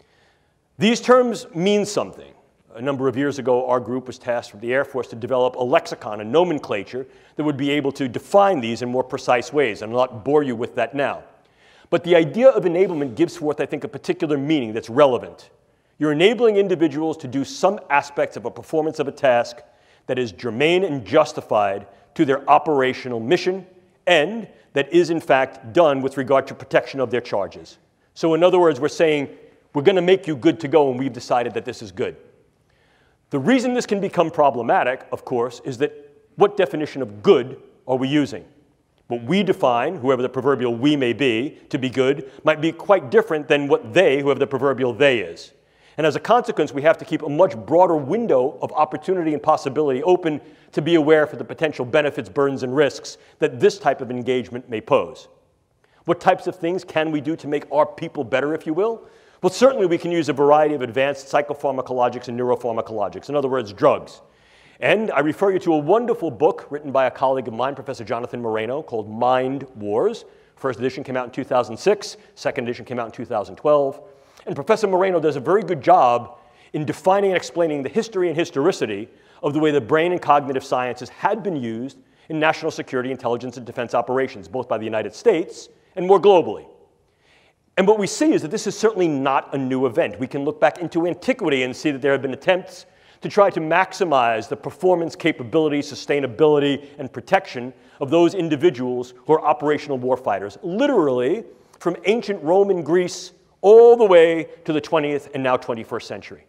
These terms mean something. A number of years ago, our group was tasked with the Air Force to develop a lexicon, a nomenclature, that would be able to define these in more precise ways. And I'll not bore you with that now. But the idea of enablement gives forth, I think, a particular meaning that's relevant. You're enabling individuals to do some aspects of a performance of a task that is germane and justified to their operational mission and that is, in fact, done with regard to protection of their charges. So in other words, we're saying, we're going to make you good to go, and we've decided that this is good. The reason this can become problematic, of course, is that what definition of good are we using? What we define, whoever the proverbial we may be, to be good, might be quite different than what they, whoever the proverbial they is. And as a consequence, we have to keep a much broader window of opportunity and possibility open to be aware for the potential benefits, burdens, and risks that this type of engagement may pose. What types of things can we do to make our people better, if you will? Well, certainly we can use a variety of advanced psychopharmacologics and neuropharmacologics, in other words, drugs. And I refer you to a wonderful book written by a colleague of mine, Professor Jonathan Moreno, called Mind Wars. First edition came out in 2006, second edition came out in 2012. And Professor Moreno does a very good job in defining and explaining the history and historicity of the way the brain and cognitive sciences had been used in national security, intelligence, and defense operations, both by the United States and more globally. And what we see is that this is certainly not a new event. We can look back into antiquity and see that there have been attempts to try to maximize the performance, capability, sustainability, and protection of those individuals who are operational warfighters, literally from ancient Rome and Greece all the way to the 20th and now 21st century.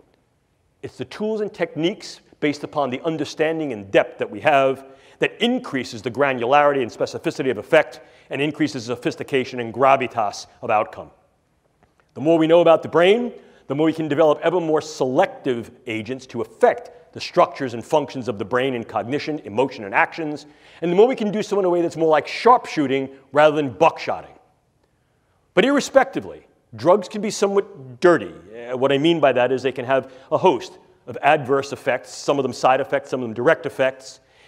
It's the tools and techniques based upon the understanding and depth that we have that increases the granularity and specificity of effect and increases sophistication and gravitas of outcome. The more we know about the brain, the more we can develop ever more selective agents to affect the structures and functions of the brain in cognition, emotion, and actions, and the more we can do so in a way that's more like sharpshooting rather than buckshotting. But irrespectively, drugs can be somewhat dirty. What I mean by that is they can have a host of adverse effects, some of them side effects, some of them direct effects,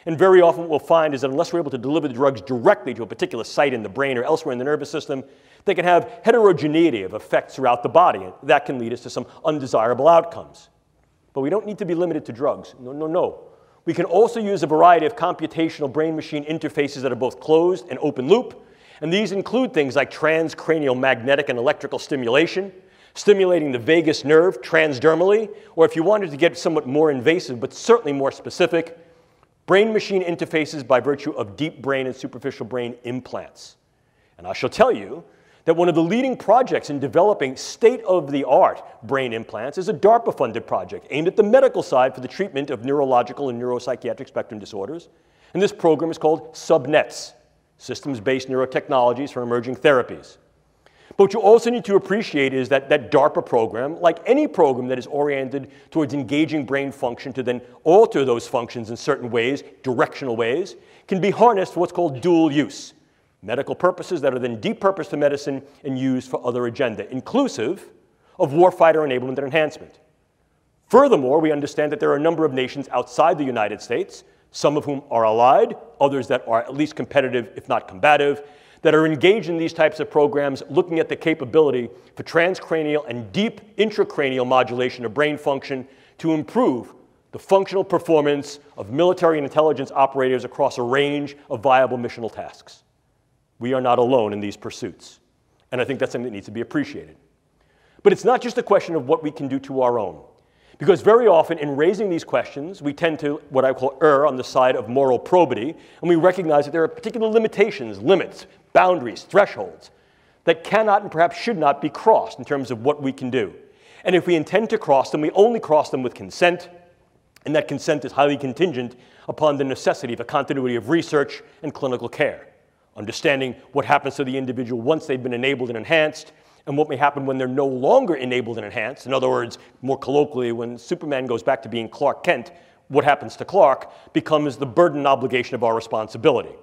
And very often what we'll find is that unless we're able to deliver the drugs directly to a particular site in the brain or elsewhere in the nervous system, they can have heterogeneity of effects throughout the body, and that can lead us to some undesirable outcomes. But we don't need to be limited to drugs. No, no, no. We can also use a variety of computational brain-machine interfaces that are both closed and open loop, and these include things like transcranial magnetic and electrical stimulation, stimulating the vagus nerve transdermally, or if you wanted to get somewhat more invasive but certainly more specific, brain-machine interfaces by virtue of deep brain and superficial brain implants. And I shall tell you that one of the leading projects in developing state-of-the-art brain implants is a DARPA-funded project aimed at the medical side for the treatment of neurological and neuropsychiatric spectrum disorders. And this program is called SubNets, Systems-Based Neurotechnologies for Emerging Therapies. But what you also need to appreciate is that that DARPA program, like any program that is oriented towards engaging brain function to then alter those functions in certain ways, directional ways, can be harnessed for what's called dual use. Medical purposes that are then depurposed to medicine and used for other agenda, inclusive of warfighter enablement and enhancement. Furthermore, we understand that there are a number of nations outside the United States, some of whom are allied, others that are at least competitive, if not combative, that are engaged in these types of programs looking at the capability for transcranial and deep intracranial modulation of brain function to improve the functional performance of military and intelligence operators across a range of viable missional tasks. We are not alone in these pursuits, and I think that's something that needs to be appreciated. But it's not just a question of what we can do to our own, because very often in raising these questions, we tend to, what I call, err on the side of moral probity, and we recognize that there are particular limitations, limits, boundaries, thresholds that cannot and perhaps should not be crossed in terms of what we can do. And if we intend to cross them, we only cross them with consent, and that consent is highly contingent upon the necessity of a continuity of research and clinical care. Understanding what happens to the individual once they've been enabled and enhanced, and what may happen when they're no longer enabled and enhanced. In other words, more colloquially, when Superman goes back to being Clark Kent, what happens to Clark becomes the burden and obligation of our responsibility.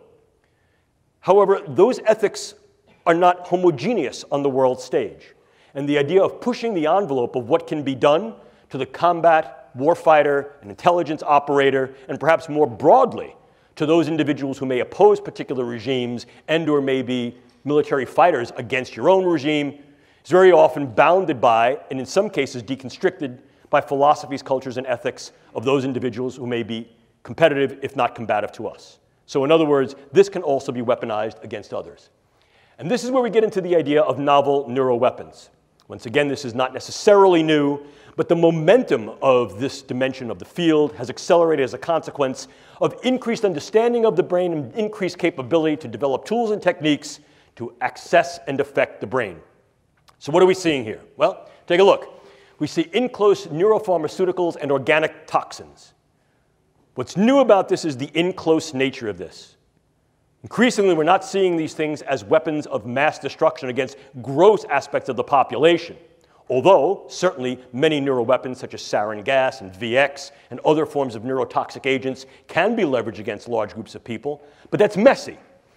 However, those ethics are not homogeneous on the world stage. And the idea of pushing the envelope of what can be done to the combat, warfighter, and intelligence operator, and perhaps more broadly, to those individuals who may oppose particular regimes and or may be military fighters against your own regime, is very often bounded by, and in some cases deconstricted by philosophies, cultures, and ethics of those individuals who may be competitive, if not combative to us. So in other words, this can also be weaponized against others. And this is where we get into the idea of novel neuroweapons. Once again, this is not necessarily new, but the momentum of this dimension of the field has accelerated as a consequence of increased understanding of the brain and increased capability to develop tools and techniques to access and affect the brain. So what are we seeing here? Well, take a look. We see in-close neuropharmaceuticals and organic toxins. What's new about this is the in-close nature of this. Increasingly, we're not seeing these things as weapons of mass destruction against gross aspects of the population. Although, certainly, many neuroweapons such as sarin gas and VX and other forms of neurotoxic agents can be leveraged against large groups of people, but that's messy.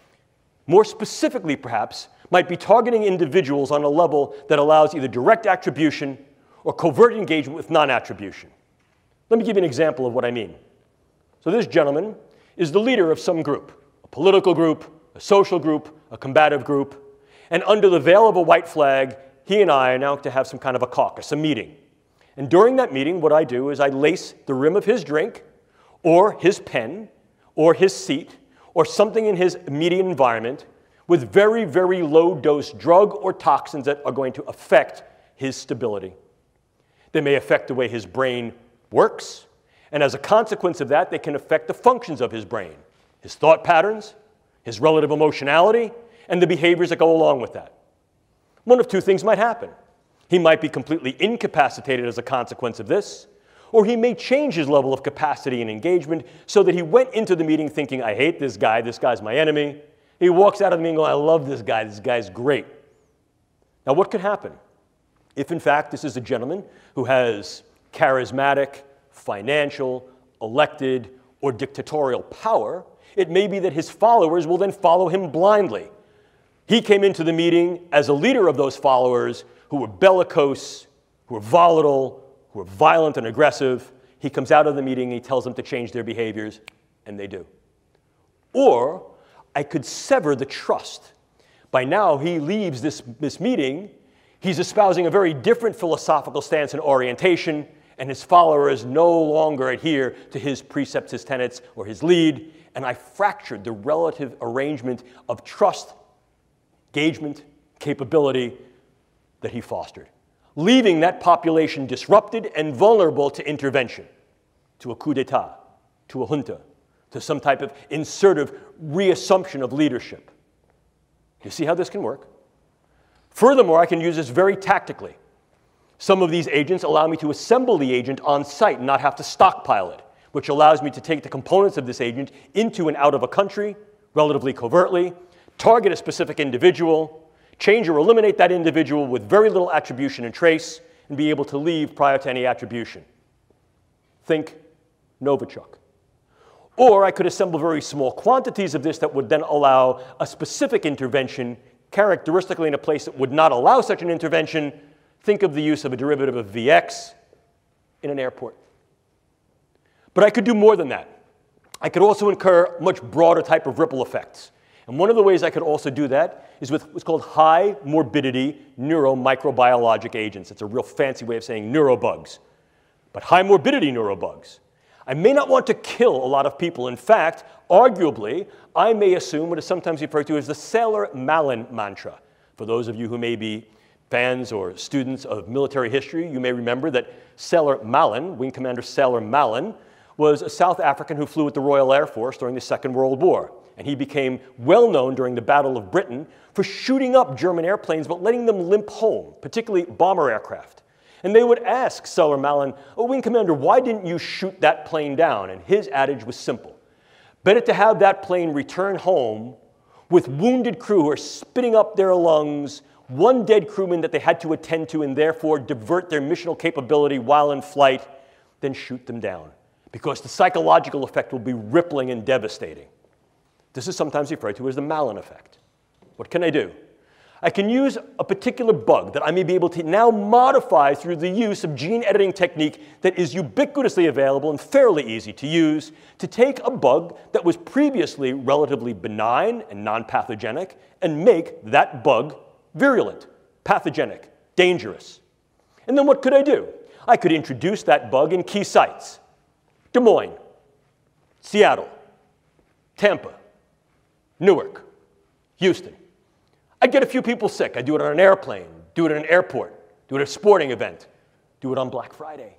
More specifically, perhaps, might be targeting individuals on a level that allows either direct attribution or covert engagement with non-attribution. Let me give you an example of what I mean. So this gentleman is the leader of some group, a political group, a social group, a combative group, and under the veil of a white flag, he and I are now to have some kind of a caucus, a meeting. And during that meeting, what I do is I lace the rim of his drink, or his pen, or his seat, or something in his immediate environment with very, very low-dose drug or toxins that are going to affect his stability. They may affect the way his brain works, and as a consequence of that, they can affect the functions of his brain, his thought patterns, his relative emotionality, and the behaviors that go along with that. One of two things might happen. He might be completely incapacitated as a consequence of this, or he may change his level of capacity and engagement so that he went into the meeting thinking, I hate this guy's my enemy. He walks out of the meeting going, I love this guy's great. Now what could happen? If in fact this is a gentleman who has charismatic, financial, elected, or dictatorial power, it may be that his followers will then follow him blindly. He came into the meeting as a leader of those followers who were bellicose, who were volatile, who were violent and aggressive. He comes out of the meeting and he tells them to change their behaviors. and they do. Or I could sever the trust. By now, he leaves this meeting, he's espousing a very different philosophical stance and orientation, and his followers no longer adhere to his precepts, his tenets, or his lead, and I fractured the relative arrangement of trust, engagement, capability that he fostered, leaving that population disrupted and vulnerable to intervention, to a coup d'etat, to a junta, to some type of insertive reassumption of leadership. You see how this can work? Furthermore, I can use this very tactically. Some of these agents allow me to assemble the agent on site and not have to stockpile it, which allows me to take the components of this agent into and out of a country relatively covertly, target a specific individual, change or eliminate that individual with very little attribution and trace, and be able to leave prior to any attribution. Think Novichok. Or I could assemble very small quantities of this that would then allow a specific intervention, characteristically in a place that would not allow such an intervention. Think of the use of a derivative of Vx in an airport. But I could do more than that. I could also incur much broader type of ripple effects. And one of the ways I could also do that is with what's called high morbidity neuromicrobiologic agents. It's a real fancy way of saying neurobugs. But high morbidity neurobugs. I may not want to kill a lot of people. In fact, arguably, I may assume what is sometimes referred to as the Sailor-Malin mantra. For those of you who may be fans or students of military history, you may remember that Sailor-Malin, Wing Commander Sailor-Malin, was a South African who flew with the Royal Air Force during the Second World War. And he became well known during the Battle of Britain for shooting up German airplanes but letting them limp home, particularly bomber aircraft. And they would ask Sailor-Malin, "Oh, Wing Commander, why didn't you shoot that plane down?" And his adage was simple. Better to have that plane return home with wounded crew who are spitting up their lungs, one dead crewman that they had to attend to and therefore divert their missional capability while in flight, than shoot them down. Because the psychological effect will be rippling and devastating. This is sometimes referred to as the Malin effect. What can I do? I can use a particular bug that I may be able to now modify through the use of gene editing technique that is ubiquitously available and fairly easy to use to take a bug that was previously relatively benign and non-pathogenic and make that bug virulent, pathogenic, dangerous. And then what could I do? I could introduce that bug in key sites. Des Moines, Seattle, Tampa, Newark, Houston. I'd get a few people sick. I'd do it on an airplane, do it at an airport, do it at a sporting event, do it on Black Friday.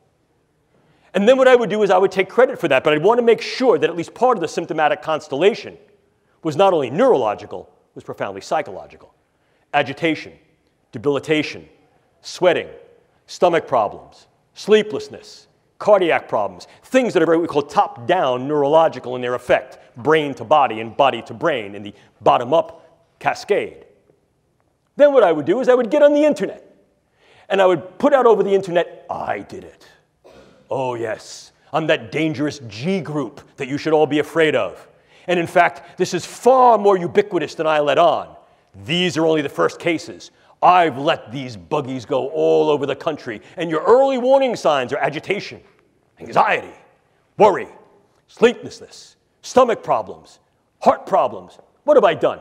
And then what I would do is I would take credit for that, but I'd want to make sure that at least part of the symptomatic constellation was not only neurological, was profoundly psychological. Agitation, debilitation, sweating, stomach problems, sleeplessness, cardiac problems, things that are what we call top-down neurological in their effect, brain to body and body to brain in the bottom-up cascade. Then what I would do is I would get on the internet, and I would put out over the internet, "I did it. Oh yes, I'm that dangerous G group that you should all be afraid of. And in fact, this is far more ubiquitous than I let on. These are only the first cases. I've let these buggies go all over the country, and your early warning signs are agitation, anxiety, worry, sleeplessness, stomach problems, heart problems. What have I done?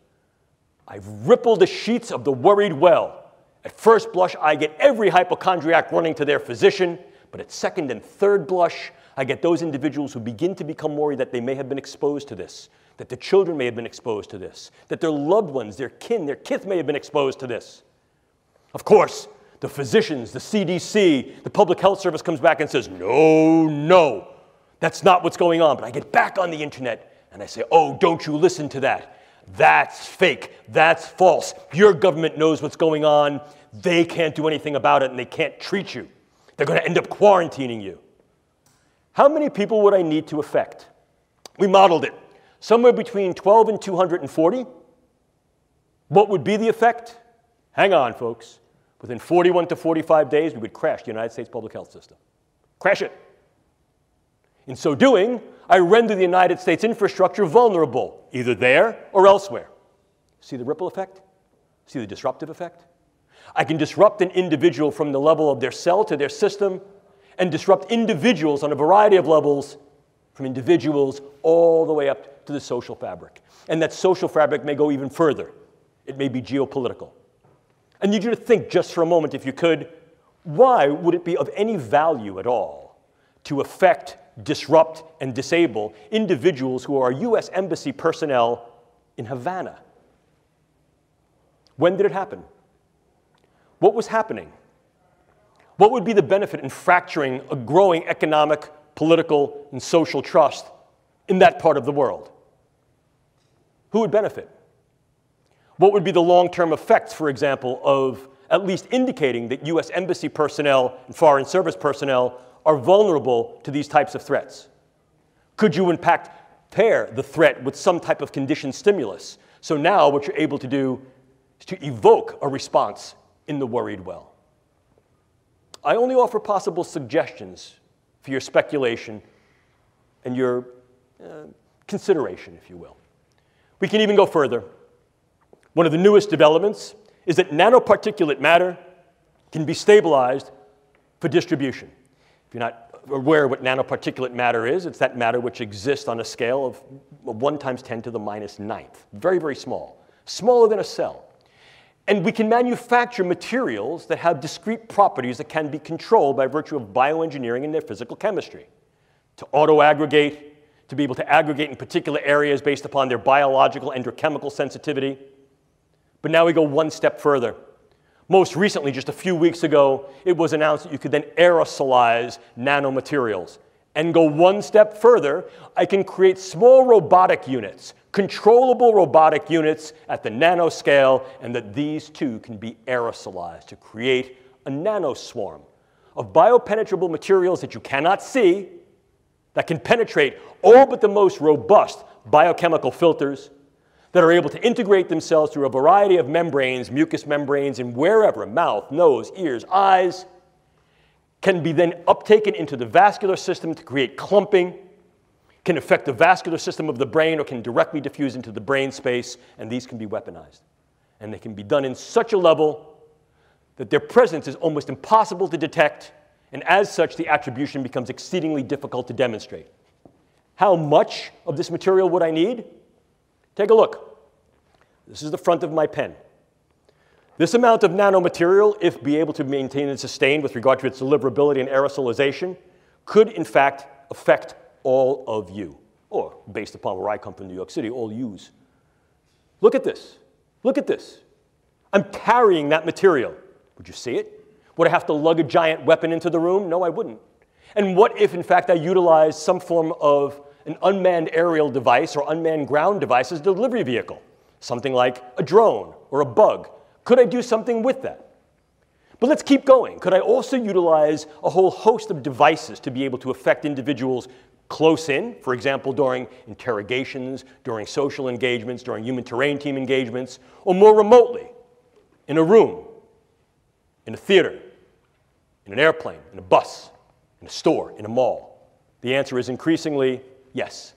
I've rippled the sheets of the worried well. At first blush, I get every hypochondriac running to their physician, but at second and third blush, I get those individuals who begin to become worried that they may have been exposed to this, that the children may have been exposed to this, that their loved ones, their kin, their kith may have been exposed to this. Of course, the physicians, the CDC, the Public Health Service comes back and says, no, that's not what's going on. But I get back on the internet and I say, oh, don't you listen to that. That's fake. That's false. Your government knows what's going on. They can't do anything about it and they can't treat you. They're going to end up quarantining you. How many people would I need to affect? We modeled it. Somewhere between 12 and 240. What would be the effect? Hang on, folks. Within 41 to 45 days, we would crash the United States public health system. Crash it. In so doing, I render the United States infrastructure vulnerable, either there or elsewhere. See the ripple effect? See the disruptive effect? I can disrupt an individual from the level of their cell to their system and disrupt individuals on a variety of levels from individuals all the way up to the social fabric. And that social fabric may go even further. It may be geopolitical. I need you to think just for a moment, if you could, why would it be of any value at all to affect, disrupt, and disable individuals who are U.S. Embassy personnel in Havana? When did it happen? What was happening? What would be the benefit in fracturing a growing economic, political, and social trust in that part of the world? Who would benefit? What would be the long-term effects, for example, of at least indicating that U.S. Embassy personnel and Foreign Service personnel are vulnerable to these types of threats? Could you, in fact, pair the threat with some type of conditioned stimulus? So now what you're able to do is to evoke a response in the worried well. I only offer possible suggestions for your speculation and your consideration, if you will. We can even go further. One of the newest developments is that nanoparticulate matter can be stabilized for distribution. If you're not aware of what nanoparticulate matter is, it's that matter which exists on a scale of 1 × 10⁹. Very, very small. Smaller than a cell. And we can manufacture materials that have discrete properties that can be controlled by virtue of bioengineering and their physical chemistry. To auto-aggregate, to be able to aggregate in particular areas based upon their biological and or chemical sensitivity. But now we go one step further. Most recently, just a few weeks ago, it was announced that you could then aerosolize nanomaterials. And go one step further, I can create small robotic units, controllable robotic units at the nanoscale, and that these too can be aerosolized to create a nanoswarm of biopenetrable materials that you cannot see, that can penetrate all but the most robust biochemical filters, that are able to integrate themselves through a variety of membranes, mucous membranes, and wherever, mouth, nose, ears, eyes, can be then uptaken into the vascular system to create clumping, can affect the vascular system of the brain, or can directly diffuse into the brain space, and these can be weaponized. And they can be done in such a level that their presence is almost impossible to detect, and as such, the attribution becomes exceedingly difficult to demonstrate. How much of this material would I need? Take a look. This is the front of my pen. This amount of nanomaterial, if be able to maintain and sustain with regard to its deliverability and aerosolization, could in fact affect all of you, or based upon where I come from, New York City, all yous. Look at this. Look at this. I'm carrying that material. Would you see it? Would I have to lug a giant weapon into the room? No, I wouldn't. And what if, in fact, I utilized some form of an unmanned aerial device or unmanned ground device as a delivery vehicle? Something like a drone or a bug. Could I do something with that? But let's keep going. Could I also utilize a whole host of devices to be able to affect individuals close in, for example, during interrogations, during social engagements, during human terrain team engagements, or more remotely, in a room, in a theater, in an airplane, in a bus, in a store, in a mall? The answer is increasingly yes.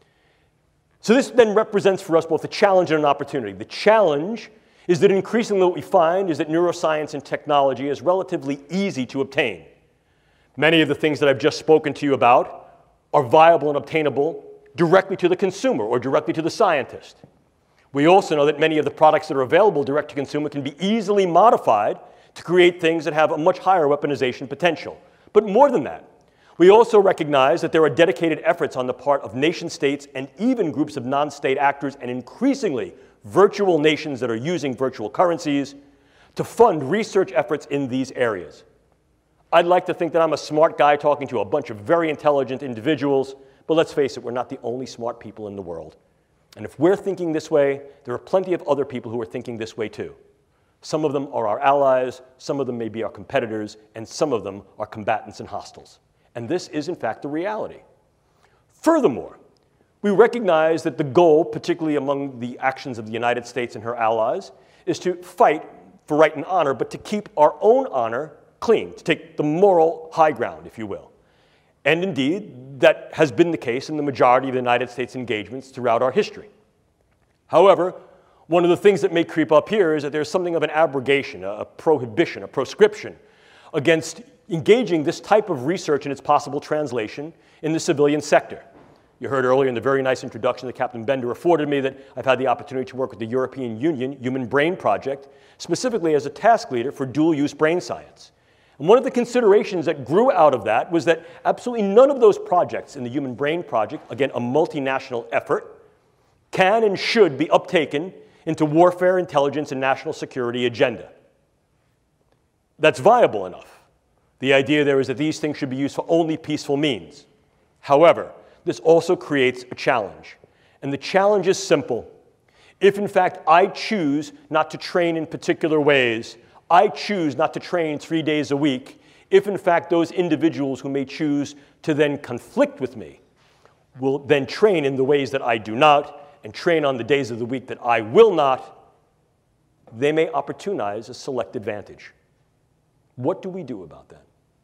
So this then represents for us both a challenge and an opportunity. The challenge is that increasingly what we find is that neuroscience and technology is relatively easy to obtain. Many of the things that I've just spoken to you about are viable and obtainable directly to the consumer or directly to the scientist. We also know that many of the products that are available direct to consumer can be easily modified to create things that have a much higher weaponization potential. But more than that, we also recognize that there are dedicated efforts on the part of nation states and even groups of non-state actors and increasingly virtual nations that are using virtual currencies to fund research efforts in these areas. I'd like to think that I'm a smart guy talking to a bunch of very intelligent individuals, but let's face it, we're not the only smart people in the world. And if we're thinking this way, there are plenty of other people who are thinking this way too. Some of them are our allies, some of them may be our competitors, and some of them are combatants and hostiles. And this is, in fact, the reality. Furthermore, we recognize that the goal, particularly among the actions of the United States and her allies, is to fight for right and honor, but to keep our own honor clean, to take the moral high ground, if you will. And indeed, that has been the case in the majority of the United States engagements throughout our history. However, one of the things that may creep up here is that there's something of an abrogation, a prohibition, a proscription against engaging this type of research and its possible translation in the civilian sector. You heard earlier in the very nice introduction that Captain Bender afforded me that I've had the opportunity to work with the European Union Human Brain Project, specifically as a task leader for dual-use brain science. And one of the considerations that grew out of that was that absolutely none of those projects in the Human Brain Project, again, a multinational effort, can and should be uptaken into warfare, intelligence, and national security agenda. That's viable enough. The idea there is that these things should be used for only peaceful means. However, this also creates a challenge. And the challenge is simple. If, in fact, I choose not to train in particular ways, I choose not to train 3 days a week, if, in fact, those individuals who may choose to then conflict with me will then train in the ways that I do not and train on the days of the week that I will not, they may opportunize a select advantage. What do we do about that?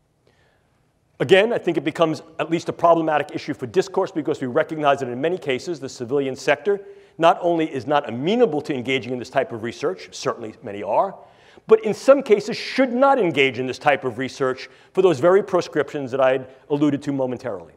Again, I think it becomes at least a problematic issue for discourse because we recognize that in many cases the civilian sector not only is not amenable to engaging in this type of research, certainly many are, but in some cases should not engage in this type of research for those very proscriptions that I had alluded to momentarily.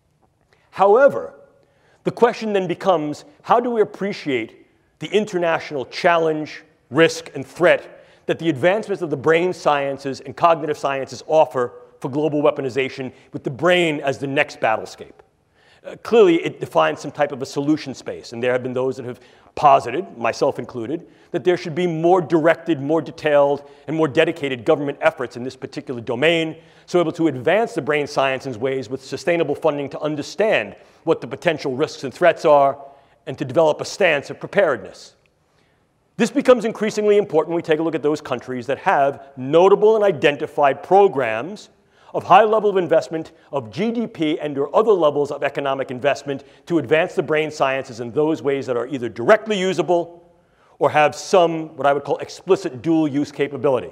However, the question then becomes, how do we appreciate the international challenge, risk, and threat that the advancements of the brain sciences and cognitive sciences offer for global weaponization with the brain as the next battlescape? Clearly, it defines some type of a solution space, and there have been those that have posited, myself included, that there should be more directed, more detailed, and more dedicated government efforts in this particular domain, so able to advance the brain science in ways with sustainable funding to understand what the potential risks and threats are, and to develop a stance of preparedness. This becomes increasingly important when we take a look at those countries that have notable and identified programs of high level of investment, of GDP and or other levels of economic investment to advance the brain sciences in those ways that are either directly usable or have some, what I would call, explicit dual use capability.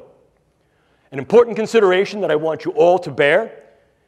An important consideration that I want you all to bear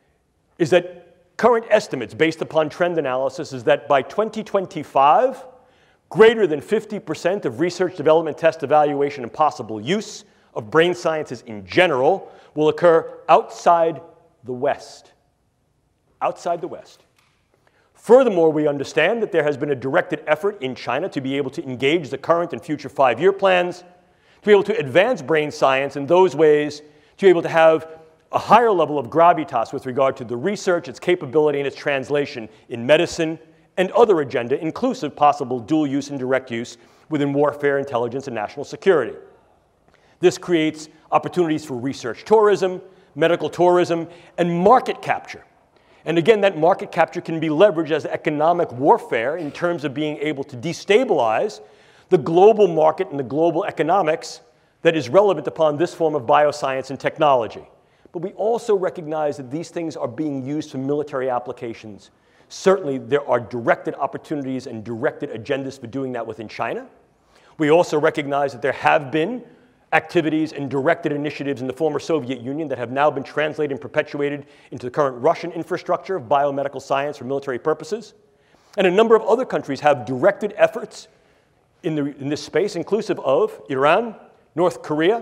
is that current estimates based upon trend analysis is that by 2025, greater than 50% of research, development, test, evaluation, and possible use of brain sciences in general will occur outside the West. Outside the West. Furthermore, we understand that there has been a directed effort in China to be able to engage the current and future 5-year plans, to be able to advance brain science in those ways, to be able to have a higher level of gravitas with regard to the research, its capability, and its translation in medicine and other agenda, inclusive possible dual use and direct use within warfare, intelligence, and national security. This creates opportunities for research tourism, medical tourism, and market capture. And again, that market capture can be leveraged as economic warfare in terms of being able to destabilize the global market and the global economics that is relevant upon this form of bioscience and technology. But we also recognize that these things are being used for military applications. Certainly, there are directed opportunities and directed agendas for doing that within China. We also recognize that there have been activities and directed initiatives in the former Soviet Union that have now been translated and perpetuated into the current Russian infrastructure of biomedical science for military purposes. And a number of other countries have directed efforts in this space, inclusive of Iran, North Korea,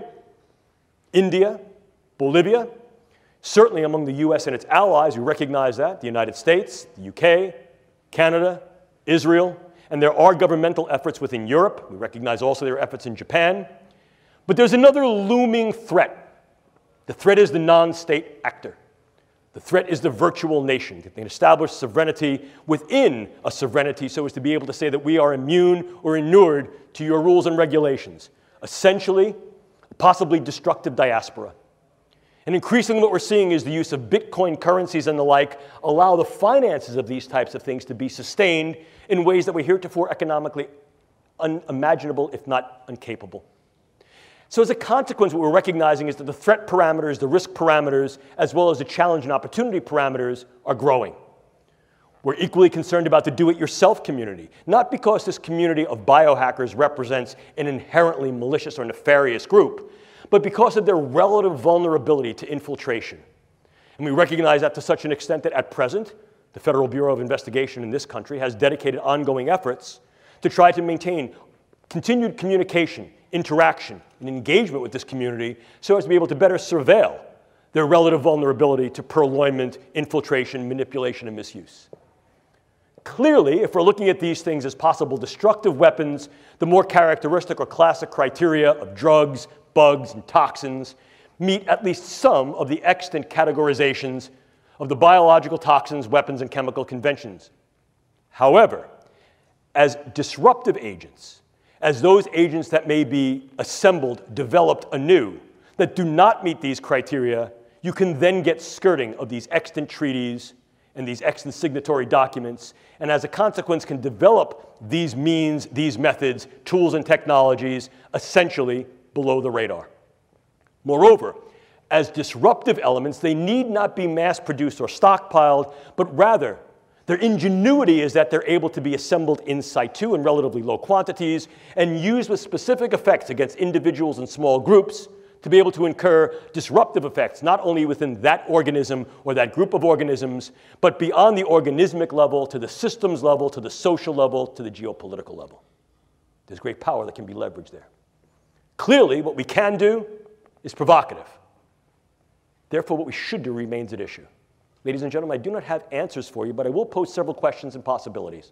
India, Bolivia. Certainly among the US and its allies, we recognize that, the United States, the UK, Canada, Israel, and there are governmental efforts within Europe. We recognize also there are efforts in Japan. But there's another looming threat. The threat is the non-state actor. The threat is the virtual nation. They can establish sovereignty within a sovereignty so as to be able to say that we are immune or inured to your rules and regulations. Essentially, possibly destructive diaspora. And increasingly what we're seeing is the use of Bitcoin currencies and the like allow the finances of these types of things to be sustained in ways that were heretofore economically unimaginable, if not incapable. So as a consequence, what we're recognizing is that the threat parameters, the risk parameters, as well as the challenge and opportunity parameters are growing. We're equally concerned about the do-it-yourself community, not because this community of biohackers represents an inherently malicious or nefarious group, but because of their relative vulnerability to infiltration. And we recognize that to such an extent that at present, the Federal Bureau of Investigation in this country has dedicated ongoing efforts to try to maintain continued communication, interaction, and engagement with this community so as to be able to better surveil their relative vulnerability to purloinment, infiltration, manipulation, and misuse. Clearly, if we're looking at these things as possible destructive weapons, the more characteristic or classic criteria of drugs, bugs, and toxins meet at least some of the extant categorizations of the biological toxins, weapons, and chemical conventions. However, as disruptive agents, as those agents that may be assembled, developed anew, that do not meet these criteria, you can then get skirting of these extant treaties and these extant signatory documents, and as a consequence can develop these means, these methods, tools, and technologies essentially below the radar. Moreover, as disruptive elements, they need not be mass-produced or stockpiled, but rather their ingenuity is that they're able to be assembled in situ in relatively low quantities and used with specific effects against individuals and small groups to be able to incur disruptive effects, not only within that organism or that group of organisms, but beyond the organismic level, to the systems level, to the social level, to the geopolitical level. There's great power that can be leveraged there. Clearly, what we can do is provocative. Therefore, what we should do remains at issue. Ladies and gentlemen, I do not have answers for you, but I will pose several questions and possibilities.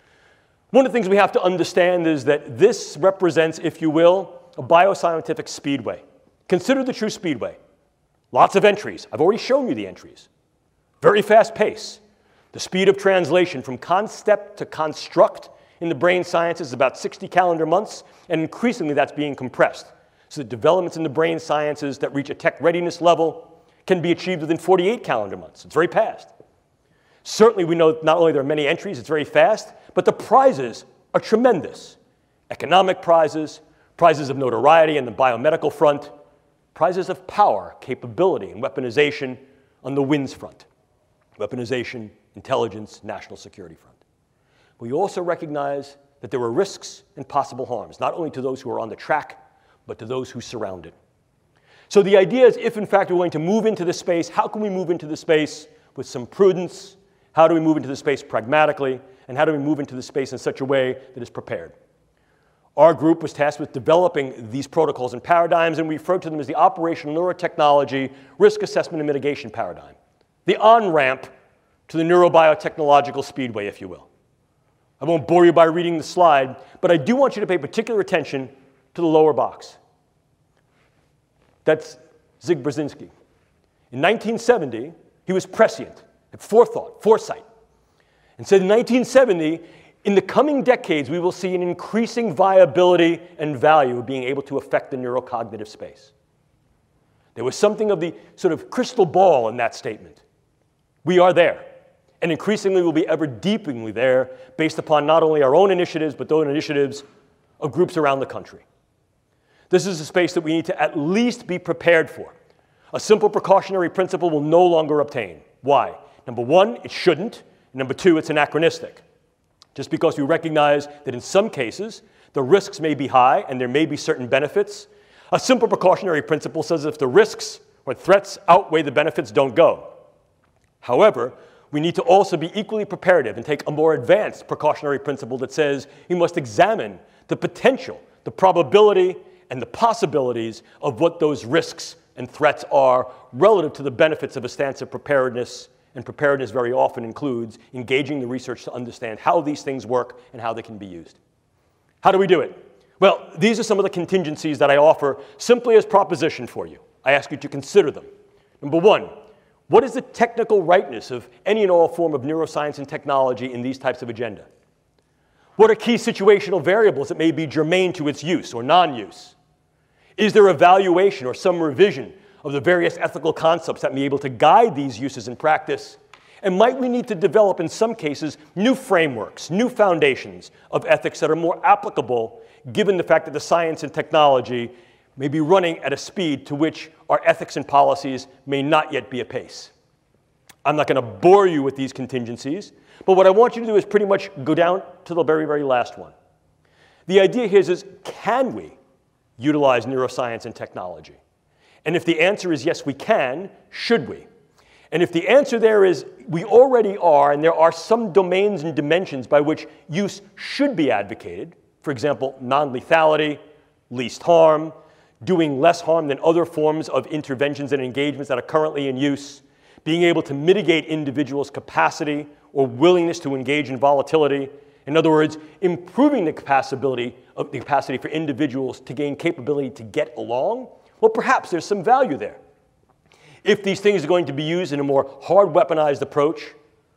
One of the things we have to understand is that this represents, if you will, a bioscientific speedway. Consider the true speedway. Lots of entries. I've already shown you the entries. Very fast pace. The speed of translation from concept to construct in the brain sciences is about 60 calendar months, and increasingly that's being compressed. So the developments in the brain sciences that reach a tech readiness level can be achieved within 48 calendar months. It's very fast. Certainly we know not only there are many entries, it's very fast, but the prizes are tremendous. Economic prizes, prizes of notoriety in the biomedical front, prizes of power, capability, and weaponization on the WINS front. Weaponization, intelligence, national security front. We also recognize that there are risks and possible harms, not only to those who are on the track, but to those who surround it. So the idea is, if in fact we're going to move into this space, how can we move into the space with some prudence? How do we move into the space pragmatically? And how do we move into the space in such a way that is prepared? Our group was tasked with developing these protocols and paradigms, and we referred to them as the operational neurotechnology risk assessment and mitigation paradigm. The on-ramp to the neurobiotechnological speedway, if you will. I won't bore you by reading the slide, but I do want you to pay particular attention to the lower box. That's Zig Brzezinski. In 1970, he was prescient, had foresight, and said in 1970, in the coming decades, we will see an increasing viability and value of being able to affect the neurocognitive space. There was something of the sort of crystal ball in that statement. We are there, and increasingly will be ever deepeningly there based upon not only our own initiatives, but those initiatives of groups around the country. This is a space that we need to at least be prepared for. A simple precautionary principle will no longer obtain. Why? Number one, it shouldn't. Number two, it's anachronistic. Just because we recognize that in some cases, the risks may be high and there may be certain benefits, a simple precautionary principle says if the risks or threats outweigh the benefits, don't go. However, we need to also be equally preparative and take a more advanced precautionary principle that says we must examine the potential, the probability, and the possibilities of what those risks and threats are relative to the benefits of a stance of preparedness, and preparedness very often includes engaging the research to understand how these things work and how they can be used. How do we do it? Well, these are some of the contingencies that I offer simply as proposition for you. I ask you to consider them. Number one, what is the technical rightness of any and all form of neuroscience and technology in these types of agenda? What are key situational variables that may be germane to its use or non-use? Is there evaluation or some revision of the various ethical concepts that may be able to guide these uses in practice? And might we need to develop, in some cases, new frameworks, new foundations of ethics that are more applicable, given the fact that the science and technology may be running at a speed to which our ethics and policies may not yet be apace? I'm not going to bore you with these contingencies, but what I want you to do is pretty much go down to the very, very last one. The idea here is can we utilize neuroscience and technology? And if the answer is yes, we can, should we? And if the answer there is we already are, and there are some domains and dimensions by which use should be advocated, for example, non-lethality, least harm, doing less harm than other forms of interventions and engagements that are currently in use, being able to mitigate individuals' capacity or willingness to engage in volatility. In other words, improving the capacity for individuals to gain capability to get along, well, perhaps there's some value there. If these things are going to be used in a more hard weaponized approach,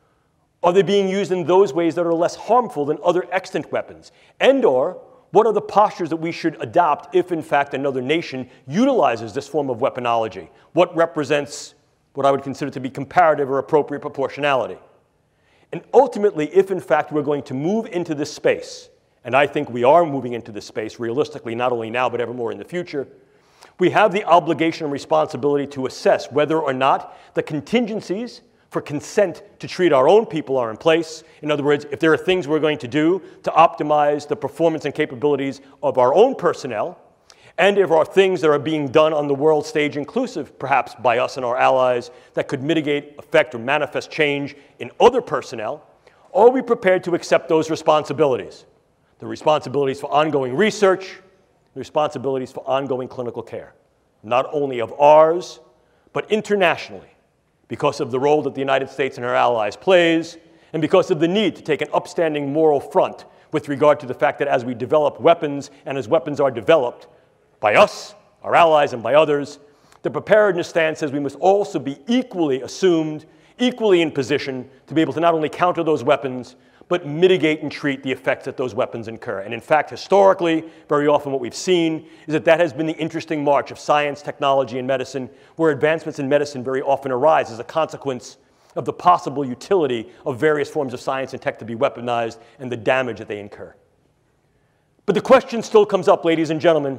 are they being used in those ways that are less harmful than other extant weapons? And/or what are the postures that we should adopt if, in fact, another nation utilizes this form of weaponology? What represents what I would consider to be comparative or appropriate proportionality? And ultimately, if, in fact, we're going to move into this space, and I think we are moving into this space realistically, not only now but ever more in the future, we have the obligation and responsibility to assess whether or not the contingencies for consent to treat our own people are in place. In other words, if there are things we're going to do to optimize the performance and capabilities of our own personnel, and if there are things that are being done on the world stage, inclusive perhaps by us and our allies, that could mitigate, affect, or manifest change in other personnel, are we prepared to accept those responsibilities? The responsibilities for ongoing research, the responsibilities for ongoing clinical care, not only of ours, but internationally, because of the role that the United States and our allies plays, and because of the need to take an upstanding moral front with regard to the fact that as we develop weapons, and as weapons are developed by us, our allies, and by others, the preparedness stance says we must also be equally assumed, equally in position to be able to not only counter those weapons, but mitigate and treat the effects that those weapons incur. And in fact, historically, very often what we've seen is that that has been the interesting march of science, technology, and medicine, where advancements in medicine very often arise as a consequence of the possible utility of various forms of science and tech to be weaponized and the damage that they incur. But the question still comes up, ladies and gentlemen,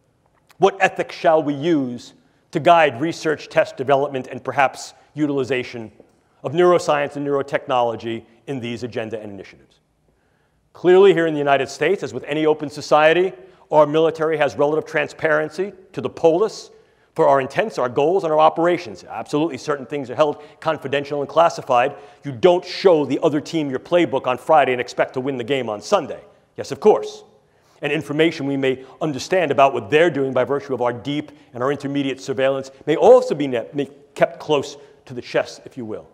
what ethics shall we use to guide research, test, development, and perhaps utilization of neuroscience and neurotechnology in these agenda and initiatives? Clearly, here in the United States, as with any open society, our military has relative transparency to the polis for our intents, our goals, and our operations. Absolutely, certain things are held confidential and classified. You don't show the other team your playbook on Friday and expect to win the game on Sunday. Yes, of course. And information we may understand about what they're doing by virtue of our deep and our intermediate surveillance may also be kept close to the chest, if you will.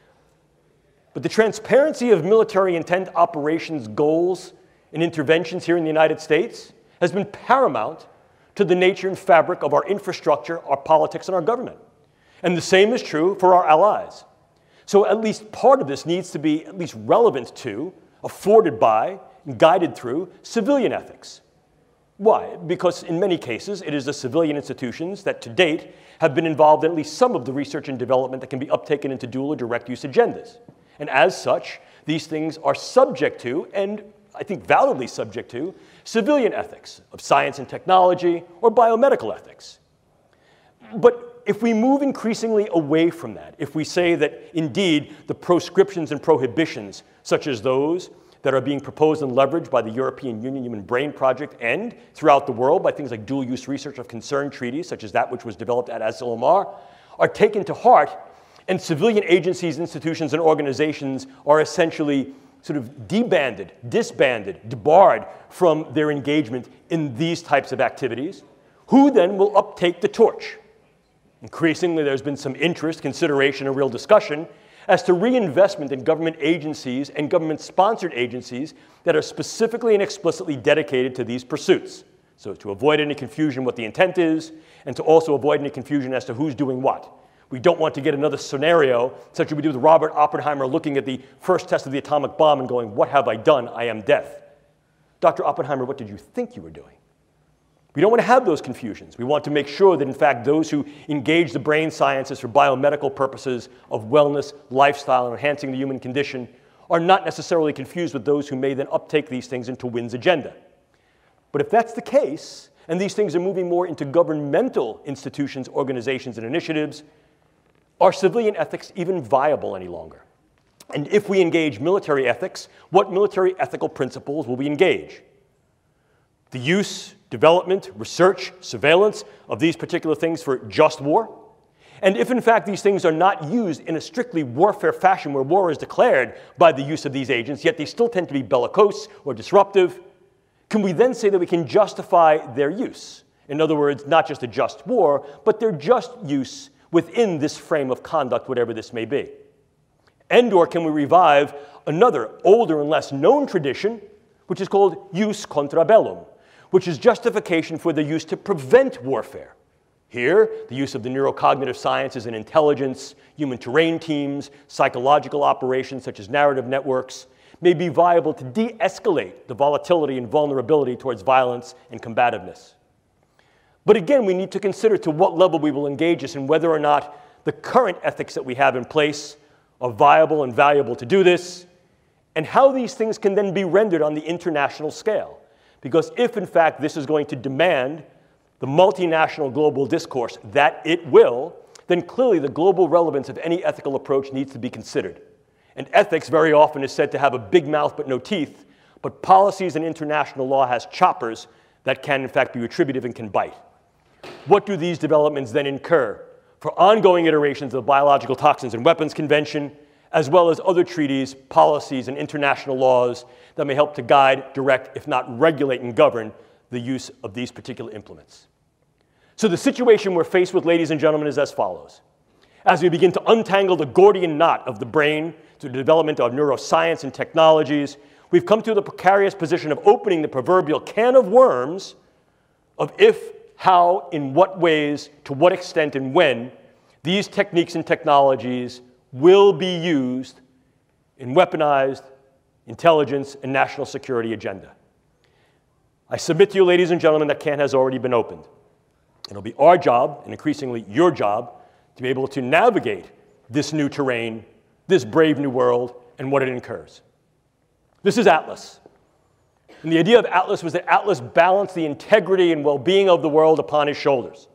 But the transparency of military intent, operations, goals, and interventions here in the United States has been paramount to the nature and fabric of our infrastructure, our politics, and our government. And the same is true for our allies. So at least part of this needs to be at least relevant to, afforded by, and guided through civilian ethics. Why? Because in many cases, it is the civilian institutions that to date have been involved in at least some of the research and development that can be uptaken into dual or direct use agendas. And as such, these things are subject to, and I think validly subject to, civilian ethics of science and technology or biomedical ethics. But if we move increasingly away from that, if we say that indeed the proscriptions and prohibitions, such as those that are being proposed and leveraged by the European Union Human Brain Project and throughout the world by things like dual-use research of concern treaties, such as that which was developed at Asilomar, are taken to heart, and civilian agencies, institutions, and organizations are essentially sort of disbanded, debarred from their engagement in these types of activities, who then will uptake the torch? Increasingly, there's been some interest, consideration, and real discussion as to reinvestment in government agencies and government-sponsored agencies that are specifically and explicitly dedicated to these pursuits. So to avoid any confusion what the intent is, and to also avoid any confusion as to who's doing what. We don't want to get another scenario, such as we do with Robert Oppenheimer looking at the first test of the atomic bomb and going, "What have I done? I am death." Dr. Oppenheimer, what did you think you were doing? We don't want to have those confusions. We want to make sure that, in fact, those who engage the brain sciences for biomedical purposes of wellness, lifestyle, and enhancing the human condition are not necessarily confused with those who may then uptake these things into WIN's agenda. But if that's the case, and these things are moving more into governmental institutions, organizations, and initiatives, are civilian ethics even viable any longer? And if we engage military ethics, what military ethical principles will we engage? The use, development, research, surveillance of these particular things for just war? And if in fact these things are not used in a strictly warfare fashion where war is declared by the use of these agents, yet they still tend to be bellicose or disruptive, can we then say that we can justify their use? In other words, not just a just war, but their just use within this frame of conduct, whatever this may be. And/or can we revive another older and less known tradition, which is called jus contra bellum, which is justification for the use to prevent warfare. Here, the use of the neurocognitive sciences and intelligence, human terrain teams, psychological operations such as narrative networks, may be viable to de-escalate the volatility and vulnerability towards violence and combativeness. But again, we need to consider to what level we will engage this and whether or not the current ethics that we have in place are viable and valuable to do this, and how these things can then be rendered on the international scale. Because if, in fact, this is going to demand the multinational global discourse that it will, then clearly the global relevance of any ethical approach needs to be considered. And ethics very often is said to have a big mouth but no teeth, but policies and international law has choppers that can, in fact, be retributive and can bite. What do these developments then incur for ongoing iterations of the Biological Toxins and Weapons Convention, as well as other treaties, policies, and international laws that may help to guide, direct, if not regulate and govern the use of these particular implements? So the situation we're faced with, ladies and gentlemen, is as follows. As we begin to untangle the Gordian knot of the brain through the development of neuroscience and technologies, we've come to the precarious position of opening the proverbial can of worms of if, how, in what ways, to what extent, and when these techniques and technologies will be used in weaponized intelligence and national security agenda. I submit to you, ladies and gentlemen, that can has already been opened. It'll be our job, and increasingly your job, to be able to navigate this new terrain, this brave new world, and what it incurs. This is Atlas. And the idea of Atlas was that Atlas balanced the integrity and well-being of the world upon his shoulders.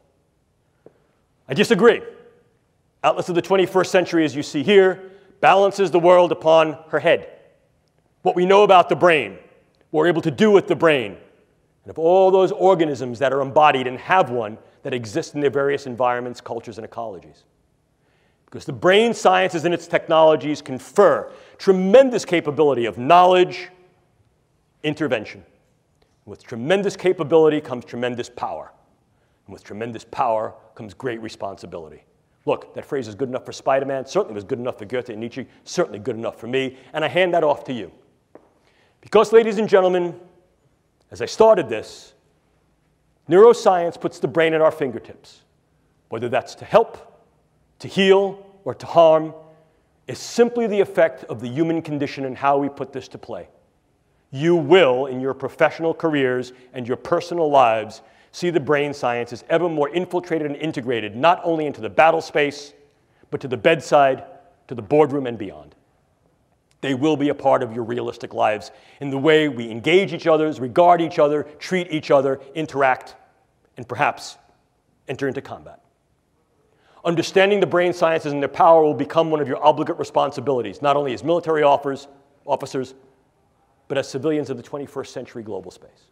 I disagree. Atlas of the 21st century, as you see here, balances the world upon her head. What we know about the brain, what we're able to do with the brain, and of all those organisms that are embodied and have one that exist in their various environments, cultures, and ecologies. Because the brain sciences and its technologies confer tremendous capability of knowledge, intervention. With tremendous capability comes tremendous power. And with tremendous power comes great responsibility. Look, that phrase is good enough for Spider-Man, certainly was good enough for Goethe and Nietzsche, certainly good enough for me, and I hand that off to you. Because, ladies and gentlemen, as I started this, neuroscience puts the brain at our fingertips. Whether that's to help, to heal, or to harm, is simply the effect of the human condition and how we put this to play. You will, in your professional careers and your personal lives, see the brain sciences ever more infiltrated and integrated, not only into the battle space, but to the bedside, to the boardroom, and beyond. They will be a part of your realistic lives in the way we engage each other, regard each other, treat each other, interact, and perhaps enter into combat. Understanding the brain sciences and their power will become one of your obligate responsibilities, not only as military officers, but as civilians of the 21st century global space.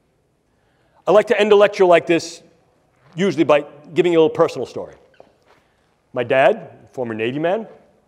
I like to end a lecture like this usually by giving you a little personal story. My dad, former Navy man,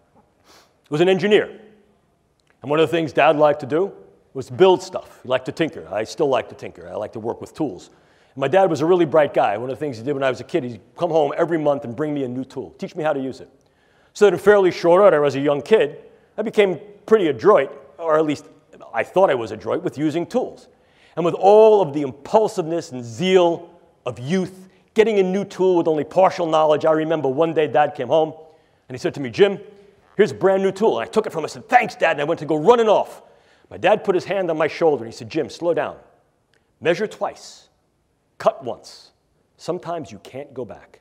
was an engineer. And one of the things Dad liked to do was build stuff. He liked to tinker. I still like to tinker. I like to work with tools. And my dad was a really bright guy. One of the things he did when I was a kid, he'd come home every month and bring me a new tool, teach me how to use it. So that in fairly short order, as a young kid, I became pretty adroit, or at least I thought I was adroit, with using tools. And with all of the impulsiveness and zeal of youth, getting a new tool with only partial knowledge, I remember one day Dad came home and he said to me, "Jim, here's a brand new tool." And I took it from him. I said, "Thanks, Dad." And I went to go running off. My dad put his hand on my shoulder and he said, "Jim, slow down. Measure twice. Cut once. Sometimes you can't go back."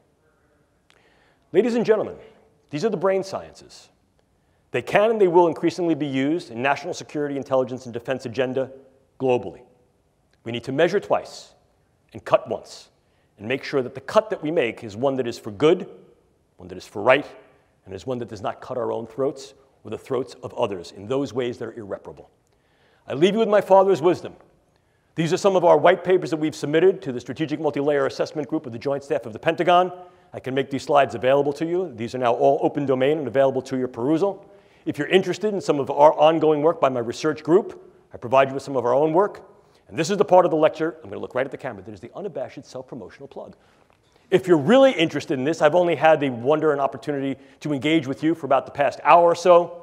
Ladies and gentlemen, these are the brain sciences. They can and they will increasingly be used in national security, intelligence, and defense agenda globally. We need to measure twice and cut once and make sure that the cut that we make is one that is for good, one that is for right, and is one that does not cut our own throats or the throats of others in those ways that are irreparable. I leave you with my father's wisdom. These are some of our white papers that we've submitted to the Strategic Multi-Layer Assessment Group of the Joint Staff of the Pentagon. I can make these slides available to you. These are now all open domain and available to your perusal. If you're interested in some of our ongoing work by my research group, I provide you with some of our own work. And this is the part of the lecture, I'm going to look right at the camera, that is the unabashed self-promotional plug. If you're really interested in this, I've only had the wonder and opportunity to engage with you for about the past hour or so.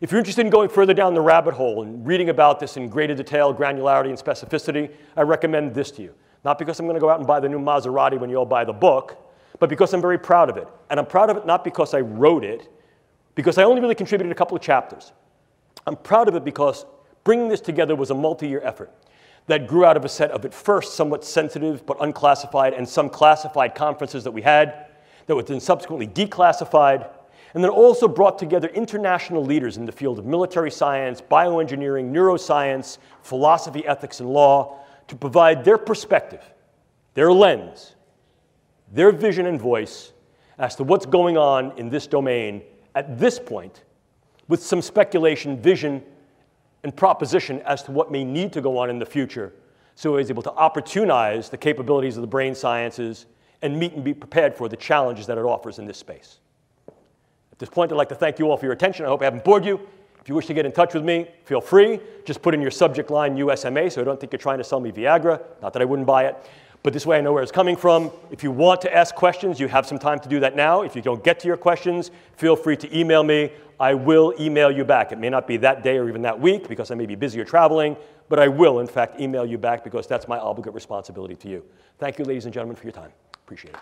If you're interested in going further down the rabbit hole and reading about this in greater detail, granularity, and specificity, I recommend this to you. Not because I'm going to go out and buy the new Maserati when you all buy the book, but because I'm very proud of it. And I'm proud of it not because I wrote it, because I only really contributed a couple of chapters. I'm proud of it because bringing this together was a multi-year effort that grew out of a set of, at first, somewhat sensitive but unclassified and some classified conferences that we had that were then subsequently declassified, and then also brought together international leaders in the field of military science, bioengineering, neuroscience, philosophy, ethics, and law to provide their perspective, their lens, their vision and voice as to what's going on in this domain at this point, with some speculation, vision, and proposition as to what may need to go on in the future, so he's able to opportunize the capabilities of the brain sciences and meet and be prepared for the challenges that it offers in this space. At this point, I'd like to thank you all for your attention. I hope I haven't bored you. If you wish to get in touch with me, feel free. Just put in your subject line USMA, so I don't think you're trying to sell me Viagra. Not that I wouldn't buy it, but this way I know where it's coming from. If you want to ask questions, you have some time to do that now. If you don't get to your questions, feel free to email me. I will email you back. It may not be that day or even that week because I may be busy or traveling, but I will, in fact, email you back because that's my obligate responsibility to you. Thank you, ladies and gentlemen, for your time. Appreciate it.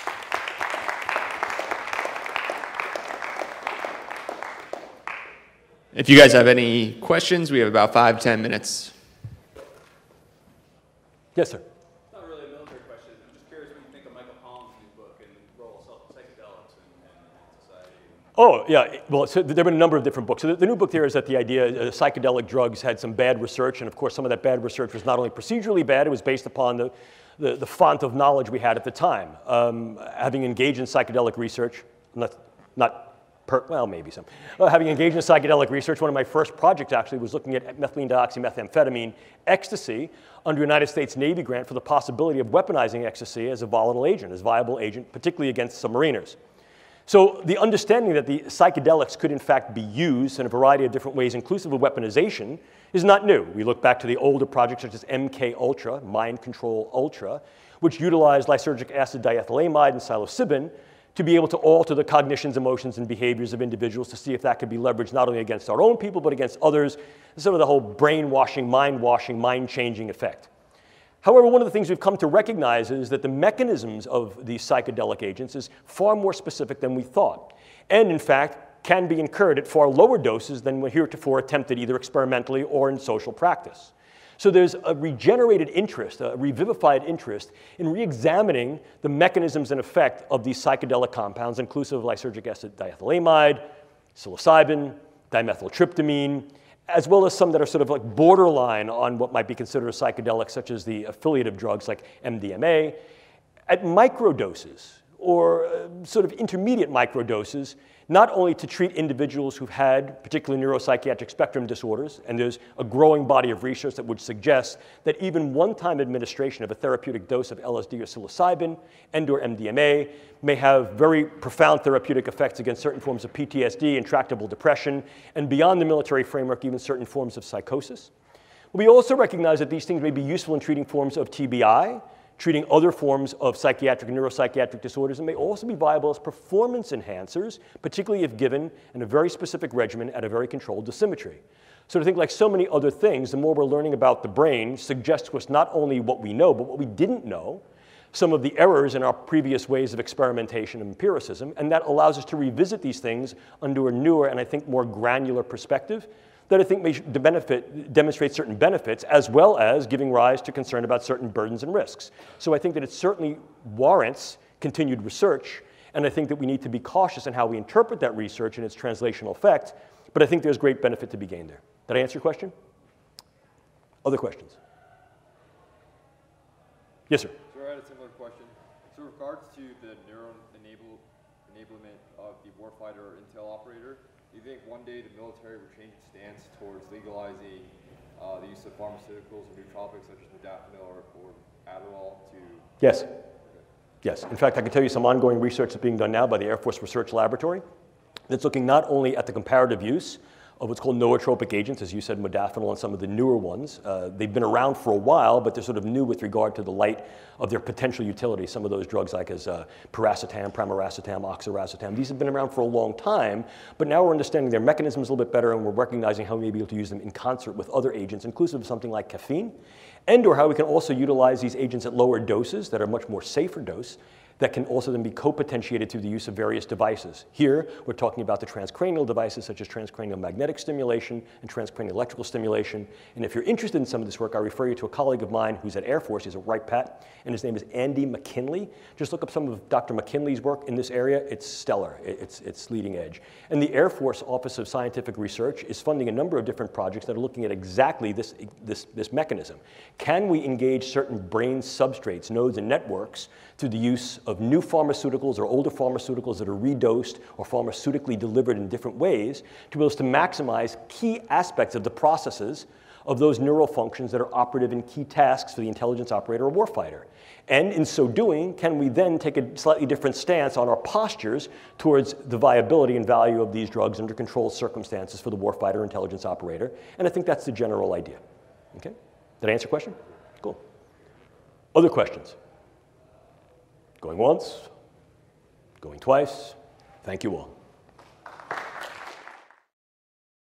If you guys have any questions, we have about 5-10 minutes. Yes, sir. It's not really a military question. I'm just curious what you think of Michael Pollan's new book and the role of psychedelics in society. Oh, yeah. Well, so there have been a number of different books. So the new book there is that the idea psychedelic drugs had some bad research, and of course some of that bad research was not only procedurally bad, it was based upon the font of knowledge we had at the time. Having engaged in psychedelic research, well, maybe some. Having engaged in psychedelic research, one of my first projects actually was looking at methylene dioxymethamphetamine ecstasy under United States Navy grant for the possibility of weaponizing ecstasy as a volatile agent, as a viable agent, particularly against submariners. So the understanding that the psychedelics could in fact be used in a variety of different ways, inclusive of weaponization, is not new. We look back to the older projects such as MK Ultra, Mind Control Ultra, which utilized lysergic acid diethylamide and psilocybin to be able to alter the cognitions, emotions, and behaviors of individuals to see if that could be leveraged not only against our own people, but against others, sort of the whole brainwashing, mind-changing effect. However, one of the things we've come to recognize is that the mechanisms of these psychedelic agents is far more specific than we thought, and in fact can be incurred at far lower doses than were heretofore attempted either experimentally or in social practice. So there's a regenerated interest, a revivified interest in re-examining the mechanisms and effect of these psychedelic compounds, inclusive of lysergic acid diethylamide, psilocybin, dimethyltryptamine, as well as some that are sort of like borderline on what might be considered a psychedelic, such as the affiliative drugs like MDMA, at microdoses or sort of intermediate microdoses, not only to treat individuals who've had particularly neuropsychiatric spectrum disorders, and there's a growing body of research that would suggest that even one-time administration of a therapeutic dose of LSD or psilocybin and/or MDMA may have very profound therapeutic effects against certain forms of PTSD, intractable depression, and beyond the military framework, even certain forms of psychosis. We also recognize that these things may be useful in treating forms of TBI, treating other forms of psychiatric and neuropsychiatric disorders, and may also be viable as performance enhancers, particularly if given in a very specific regimen at a very controlled dosimetry. So to think like so many other things, the more we're learning about the brain suggests to us not only what we know, but what we didn't know, some of the errors in our previous ways of experimentation and empiricism, and that allows us to revisit these things under a newer and I think more granular perspective that I think may demonstrate certain benefits, as well as giving rise to concern about certain burdens and risks. So I think that it certainly warrants continued research, and I think that we need to be cautious in how we interpret that research and its translational effect, but I think there's great benefit to be gained there. Did I answer your question? Other questions? Yes, sir. So I had a similar question. So in regards to the neuron enablement of the warfighter intel operator, do you think one day the military will change its stance towards legalizing the use of pharmaceuticals or nootropics such as modafinil or Adderall to... Yes. Yes. In fact, I can tell you some ongoing research that's being done now by the Air Force Research Laboratory that's looking not only at the comparative use of what's called nootropic agents, as you said, modafinil and some of the newer ones. They've been around for a while, but they're sort of new with regard to the light of their potential utility. Some of those drugs like as piracetam, pramiracetam, oxiracetam, these have been around for a long time, but now we're understanding their mechanisms a little bit better, and we're recognizing how we may be able to use them in concert with other agents, inclusive of something like caffeine, and or how we can also utilize these agents at lower doses that are much more safer dose, that can also then be co-potentiated through the use of various devices. Here, we're talking about the transcranial devices such as transcranial magnetic stimulation and transcranial electrical stimulation. And if you're interested in some of this work, I refer you to a colleague of mine who's at Air Force. He's a Wright Pat, and his name is Andy McKinley. Just look up some of Dr. McKinley's work in this area. It's stellar. It's leading edge. And the Air Force Office of Scientific Research is funding a number of different projects that are looking at exactly this mechanism. Can we engage certain brain substrates, nodes, and networks through the use of new pharmaceuticals or older pharmaceuticals that are redosed or pharmaceutically delivered in different ways to be able to maximize key aspects of the processes of those neural functions that are operative in key tasks for the intelligence operator or warfighter. And in so doing, can we then take a slightly different stance on our postures towards the viability and value of these drugs under controlled circumstances for the warfighter or intelligence operator? And I think that's the general idea. Okay? Did I answer your question? Cool. Other questions? Going once, going twice. Thank you all.